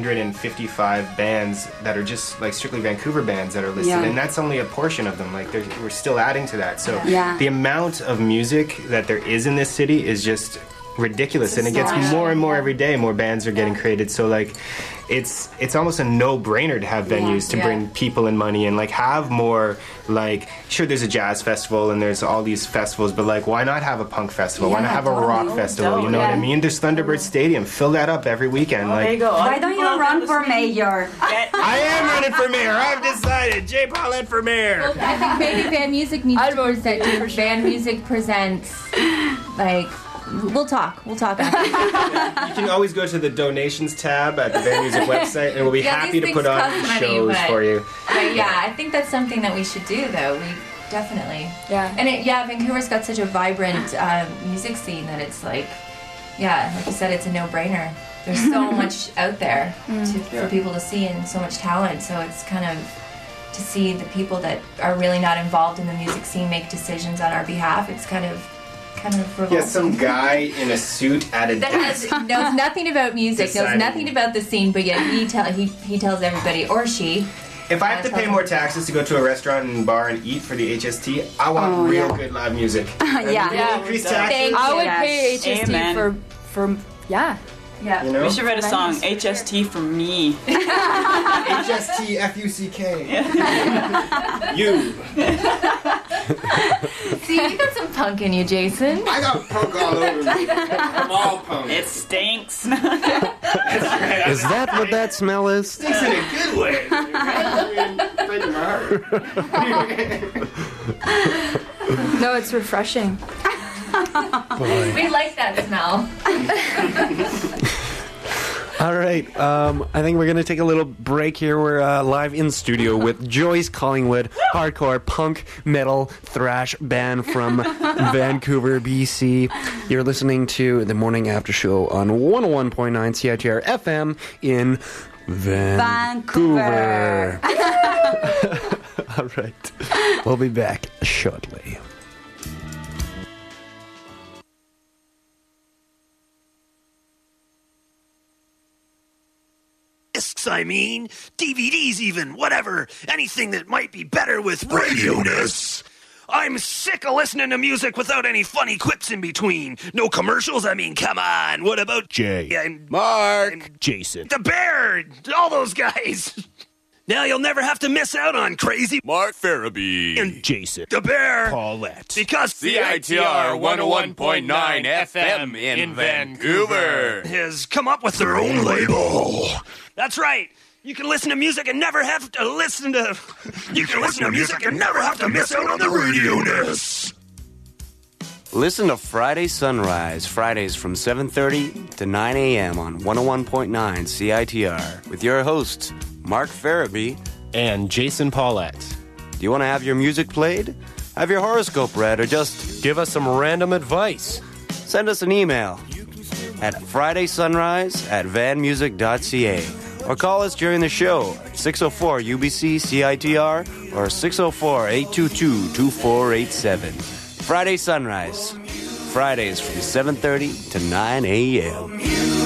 155 bands that are just strictly Vancouver bands that are listed, and that's only a portion of them. We're still adding to that. So the amount of music that there is in this city is just ridiculous, and it gets more and more every day. More bands are getting created. So it's almost a no-brainer to have venues to bring people and money and have more sure, there's a jazz festival and there's all these festivals, but why not have a punk festival? Why not have a rock festival? You know what I mean? There's Thunderbird Stadium. Fill that up every weekend. There you go. Why don't you run for mayor? I am running for mayor. I've decided. Jay Paulette for mayor. Well, I think maybe Van Music needs to present. Van Music presents We'll talk after. You can always go to the donations tab at the Van Music website, and we'll be happy to put on shows for you. But I think that's something that we should do, though. We definitely. Yeah. And Vancouver's got such a vibrant music scene that it's like you said, it's a no-brainer. There's so much out there for people to see, and so much talent. So it's kind of to see the people that are really not involved in the music scene make decisions on our behalf. It's kind of revolting. Yeah, some guy in a suit at a desk. Knows nothing about music, knows nothing about the scene, but yet he tells everybody, or she. If I have to pay more taxes to go to a restaurant and bar and eat for the HST, I want good live music. Increase taxes. I would pay HST for Yeah. We should write a song, HST for me. HST F-U-C-K. You. See, you got some punk in you, Jason. I got punk all over me. I'm all punk. It stinks. Is that what that smell is? Stinks in a good way. Breaking my heart. No, it's refreshing. We like that smell. All right, I think we're going to take a little break here. We're live in studio with Joyce Collingwood, hardcore punk metal thrash band from Vancouver, BC. You're listening to the Morning After Show on 101.9 CITR FM in Vancouver. All right, we'll be back shortly. Discs, I mean, DVDs even, whatever, anything that might be better with radio-ness. I'm sick of listening to music without any funny quips in between. No commercials, I mean, come on. What about Jay? And Mark. And Jason. The Bear. All those guys. Now you'll never have to miss out on crazy Mark Farabee and Jason. The Bear. Paulette. Because CITR 101.9 FM in Vancouver has come up with their own label. That's right. You can listen to music and never have to listen to... You can listen to music and never have to miss out on the radio-ness. Listen to Friday Sunrise, Fridays from 7:30 to 9 a.m. on 101.9 CITR with your hosts, Mark Farabee and Jason Paulette. Do you want to have your music played? Have your horoscope read, or just give us some random advice? Send us an email at fridaysunrise@vanmusic.ca or call us during the show at 604-UBC-CITR or 604-822-2487. Friday Sunrise. Fridays from 7:30 to 9 a.m.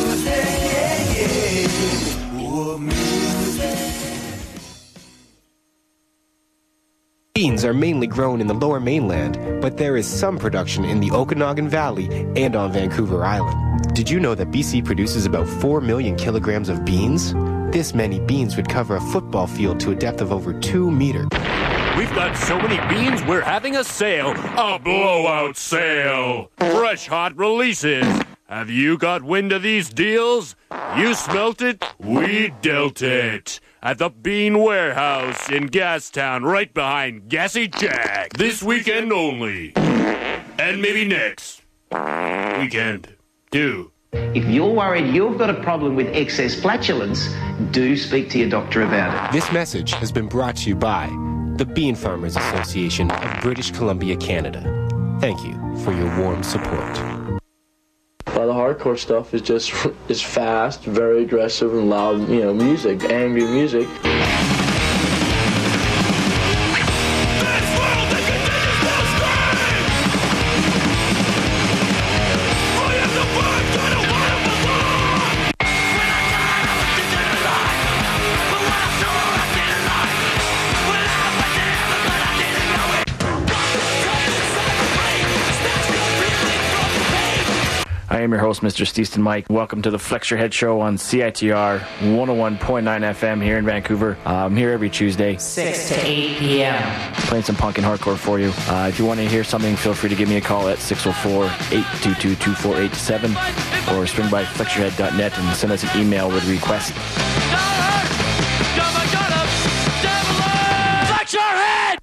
Beans are mainly grown in the lower mainland, but there is some production in the Okanagan Valley and on Vancouver Island. Did you know that BC produces about 4 million kilograms of beans? This many beans would cover a football field to a depth of over 2 meters. We've got so many beans, we're having a sale. A blowout sale. Fresh hot releases. Have you got wind of these deals? You smelt it, we dealt it. At the Bean Warehouse in Gastown, right behind Gassy Jack. This weekend only. And maybe next weekend, too. If you're worried you've got a problem with excess flatulence, do speak to your doctor about it. This message has been brought to you by the Bean Farmers Association of British Columbia, Canada. Thank you for your warm support. The hardcore stuff is fast, very aggressive and loud, music, angry music. I am your host, Mr. Steeston Mike. Welcome to the Flex Your Head Show on CITR 101.9 FM here in Vancouver. I'm here every Tuesday, 6 to 8 p.m. playing some punk and hardcore for you. If you want to hear something, feel free to give me a call at 604-822-2487 or swing by flexyourhead.net and send us an email with a request. Flex your head!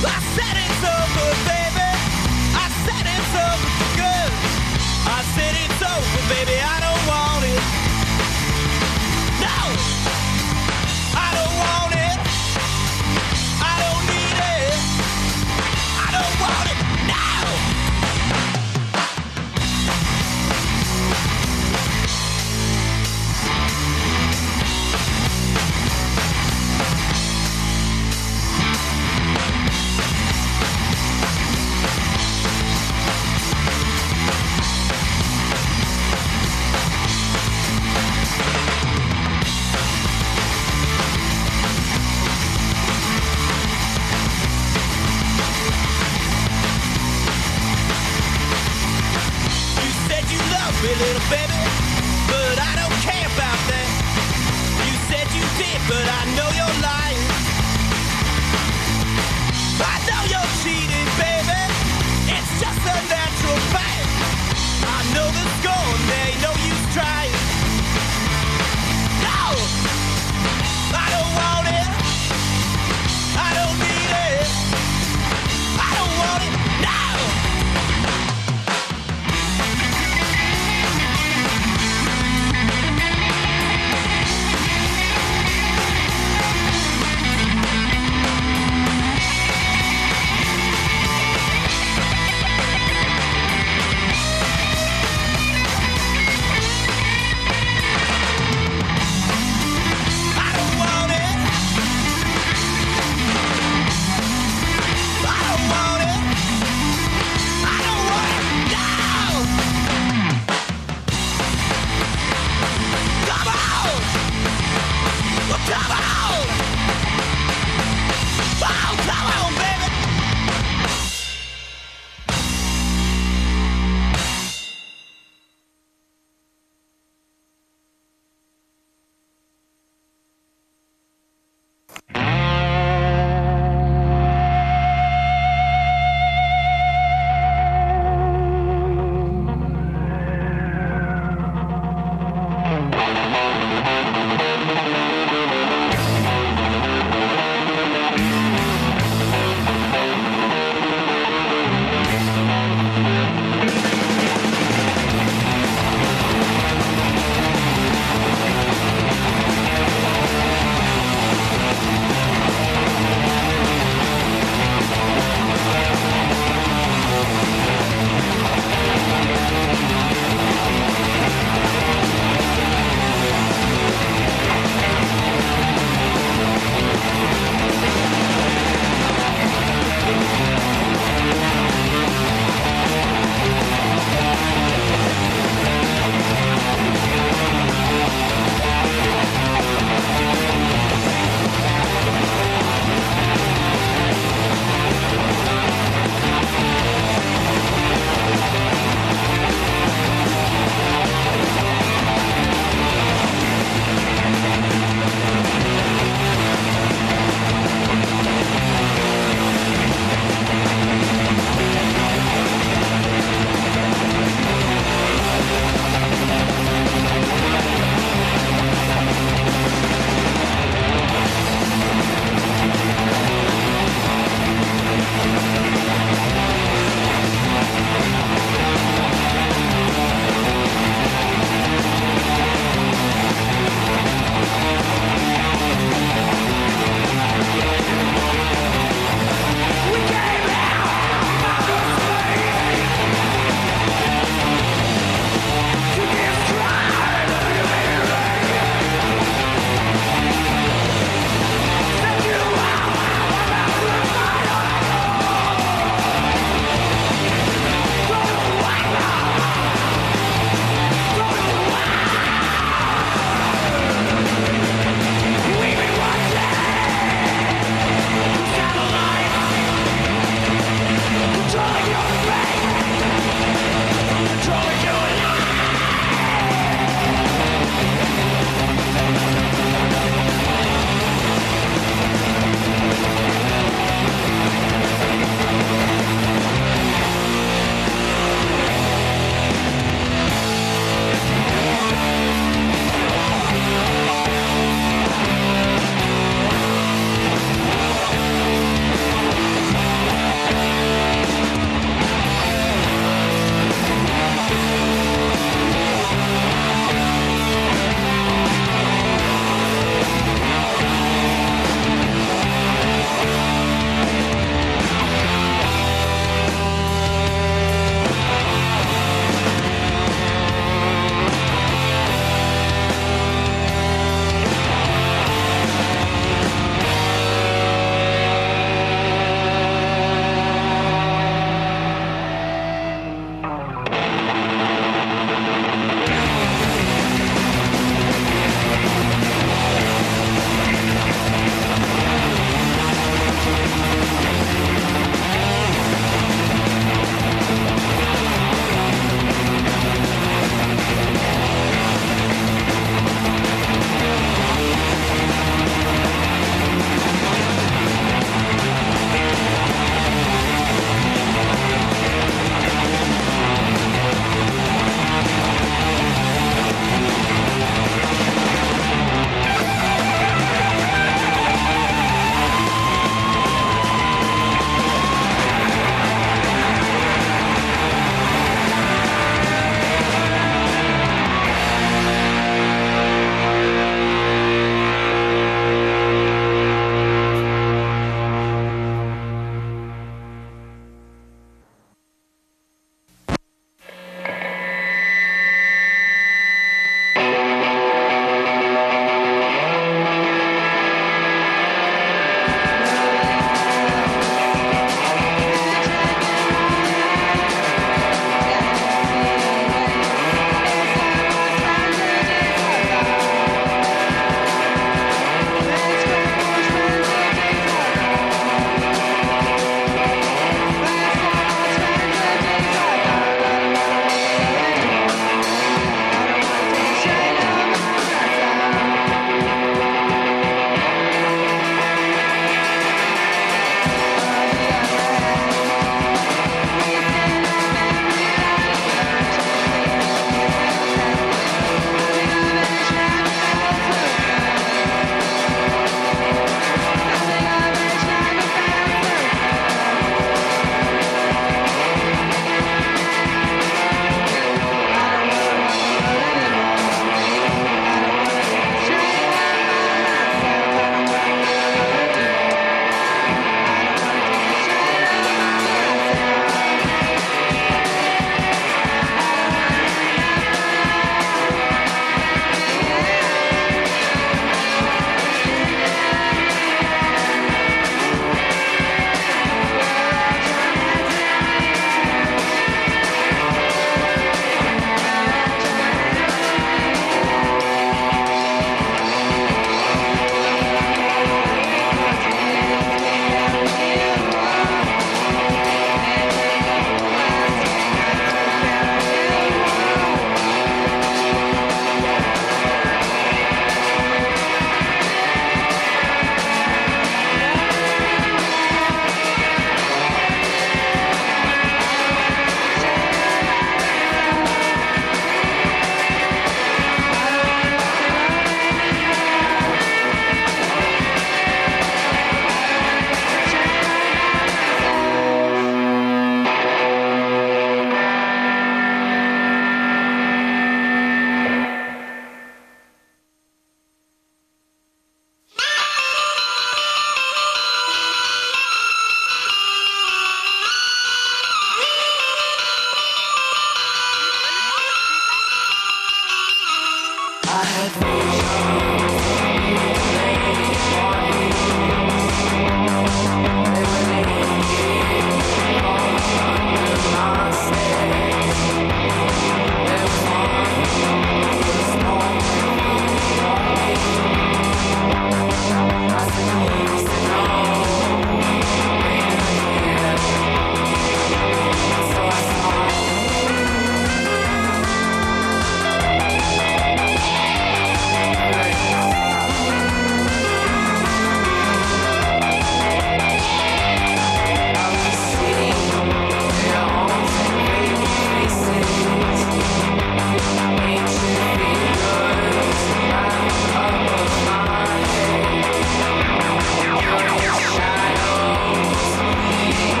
I said it's over, baby. I said it's over for good. I said it's over, baby. I don't want it. No, I don't want it. I don't need it. I don't want it now. Me, little baby, but I don't care about that. You said you did, but I know you're lying. I know you're cheating, baby. It's just a natural fact. I know the score, and there ain't no use trying. No, I don't want it. I don't need it. I don't want it now.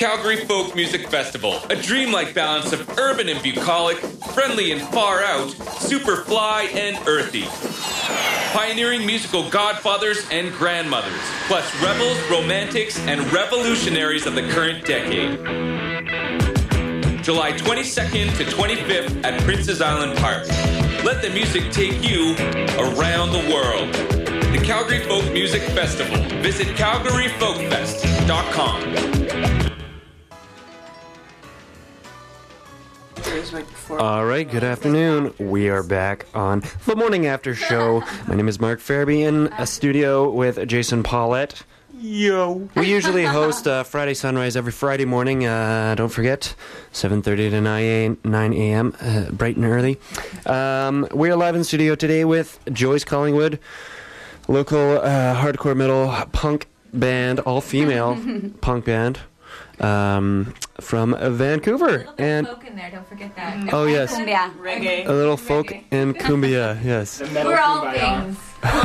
Calgary Folk Music Festival, a dreamlike balance of urban and bucolic, friendly and far out, super fly and earthy. Pioneering musical godfathers and grandmothers, plus rebels, romantics, and revolutionaries of the current decade. July 22nd to 25th at Prince's Island Park. Let the music take you around the world. The Calgary Folk Music Festival. Visit calgaryfolkfest.com. All right, good afternoon. We are back on the Morning After Show. My name is Mark Farabee in a studio with Jason Paulette. Yo. We usually host Friday Sunrise every Friday morning. Don't forget, 7:30 to 9 a.m., bright and early. We're live in studio today with Joyce Collingwood, local hardcore metal punk band, all-female punk band. From Vancouver. And folk in there, don't forget that. Oh, yes. Cumbia. Reggae. A little folk and cumbia, yes. We're all things.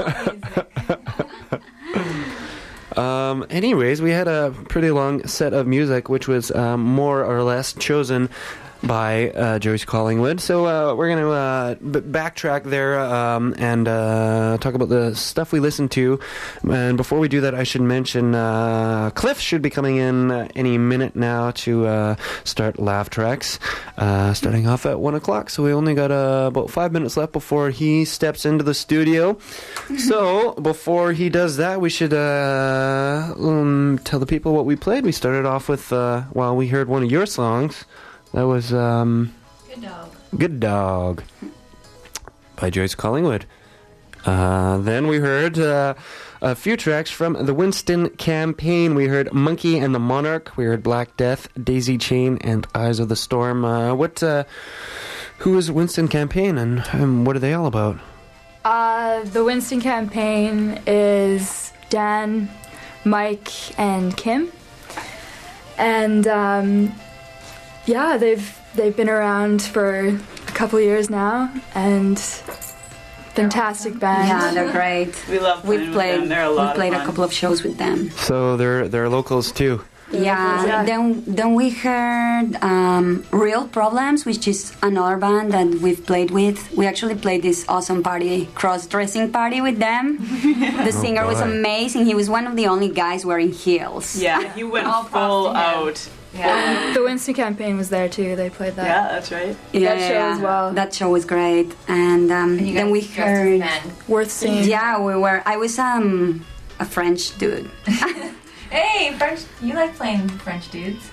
Anyways, we had a pretty long set of music, which was more or less chosen by Joyce Collingwood. So we're going to backtrack there and talk about the stuff we listened to. And before we do that, I should mention Cliff should be coming in any minute now to start Laugh Tracks, starting off at 1 o'clock. So we only got about 5 minutes left before he steps into the studio. So before he does that, we should tell the people what we played. We started off with, we heard one of your songs. That was Good Dog. Good Dog by Joyce Collingwood. Then we heard a few tracks from the Winston Campaign. We heard Monkey and the Monarch. We heard Black Death, Daisy Chain, and Eyes of the Storm. Who is Winston Campaign and what are they all about? The Winston Campaign is Dan, Mike, and Kim. And yeah, they've been around for a couple years now, and fantastic band. Yeah, they're great. We love playing with them. They're a lot We've played of a couple of shows with them. So they're locals too. Yeah. Then we heard Real Problems, which is another band that we've played with. We actually played this awesome party, cross-dressing party with them. The singer was amazing. He was one of the only guys wearing heels. Yeah, he went full out. Yeah. The Winston Campaign was there too. They played that. Yeah, that's right. That show as well. That show was great. And then we heard Worth Seeing. Yeah, we were. I was a French dude. Hey, French! You like playing French dudes?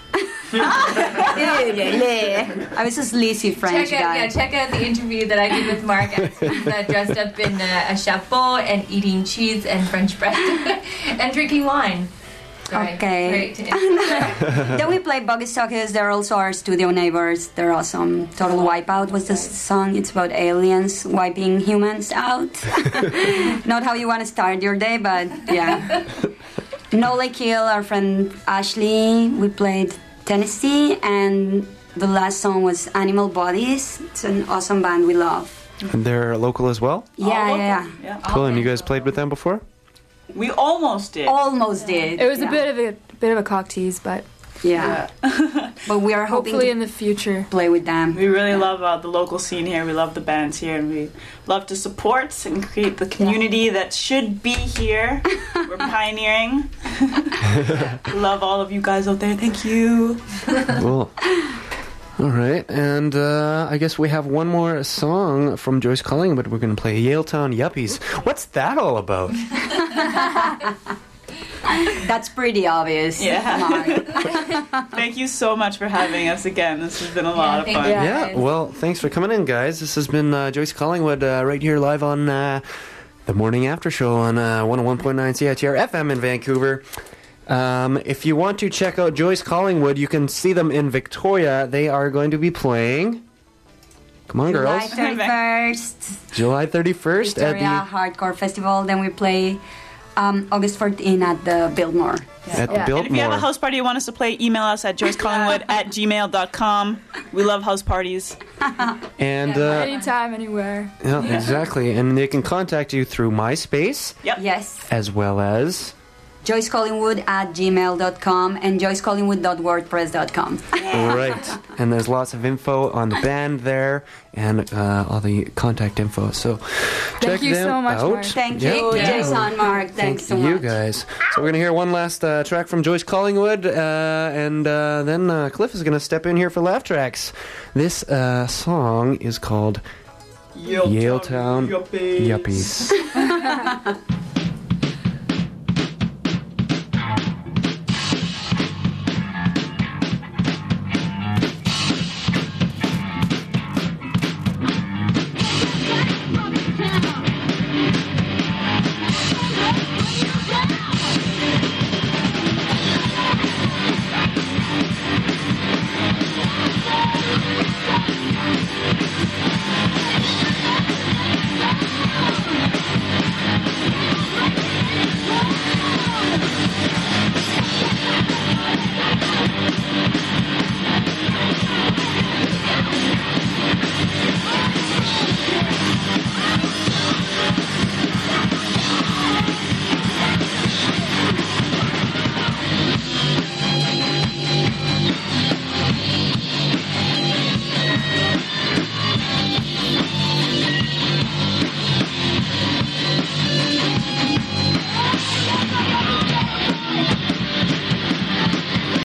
I was a sleazy French guy. Yeah, check out the interview that I did with Mark. I was dressed up in a chapeau and eating cheese and French bread and drinking wine. Sorry. Okay. Then we played Buggy-Suckers. They're also our studio neighbors. They're awesome. Total Wipeout was the song. It's about aliens wiping humans out. Not how you want to start your day, but yeah. No Lake Hill, our friend Ashley. We played Tennessee, and the last song was Animal Bodies. It's an awesome band we love. And they're local as well? Yeah. Cool, and you guys played with them before? We almost did. Almost did. It was a bit of a cock tease, but yeah. But we are hoping hopefully in the future play with them. We really love the local scene here. We love the bands here, and we love to support and create the community that should be here. We're pioneering. Love all of you guys out there. Thank you. Cool. All right, and I guess we have one more song from Joyce Collingwood, but we're going to play Yaletown Yuppies. What's that all about? That's pretty obvious. Yeah. Thank you so much for having us again. This has been a lot of fun. Yeah, well, thanks for coming in, guys. This has been Joyce Collingwood right here live on the Morning After Show on 101.9 CITR FM in Vancouver. If you want to check out Joyce Collingwood, you can see them in Victoria. They are going to be playing... Come on, girls. July 31st. July 31st Victoria at the Hardcore Festival. Then we play August 14 at the Biltmore. At the Biltmore. And if you have a house party you want us to play, email us at joycecollingwood@gmail.com. We love house parties. And anytime, anywhere. Yeah, exactly. And they can contact you through MySpace. Yep. Yes. As well as JoyceCollingwood@gmail.com and JoyceCollingwood.wordpress.com. Right. And there's lots of info on the band there and all the contact info. So check you them so much, out. Mark. Thank you, Jason, Mark. Thanks so much. You guys. So we're going to hear one last track from Joyce Collingwood, and then Cliff is going to step in here for laugh tracks. This song is called Yaletown Yuppies.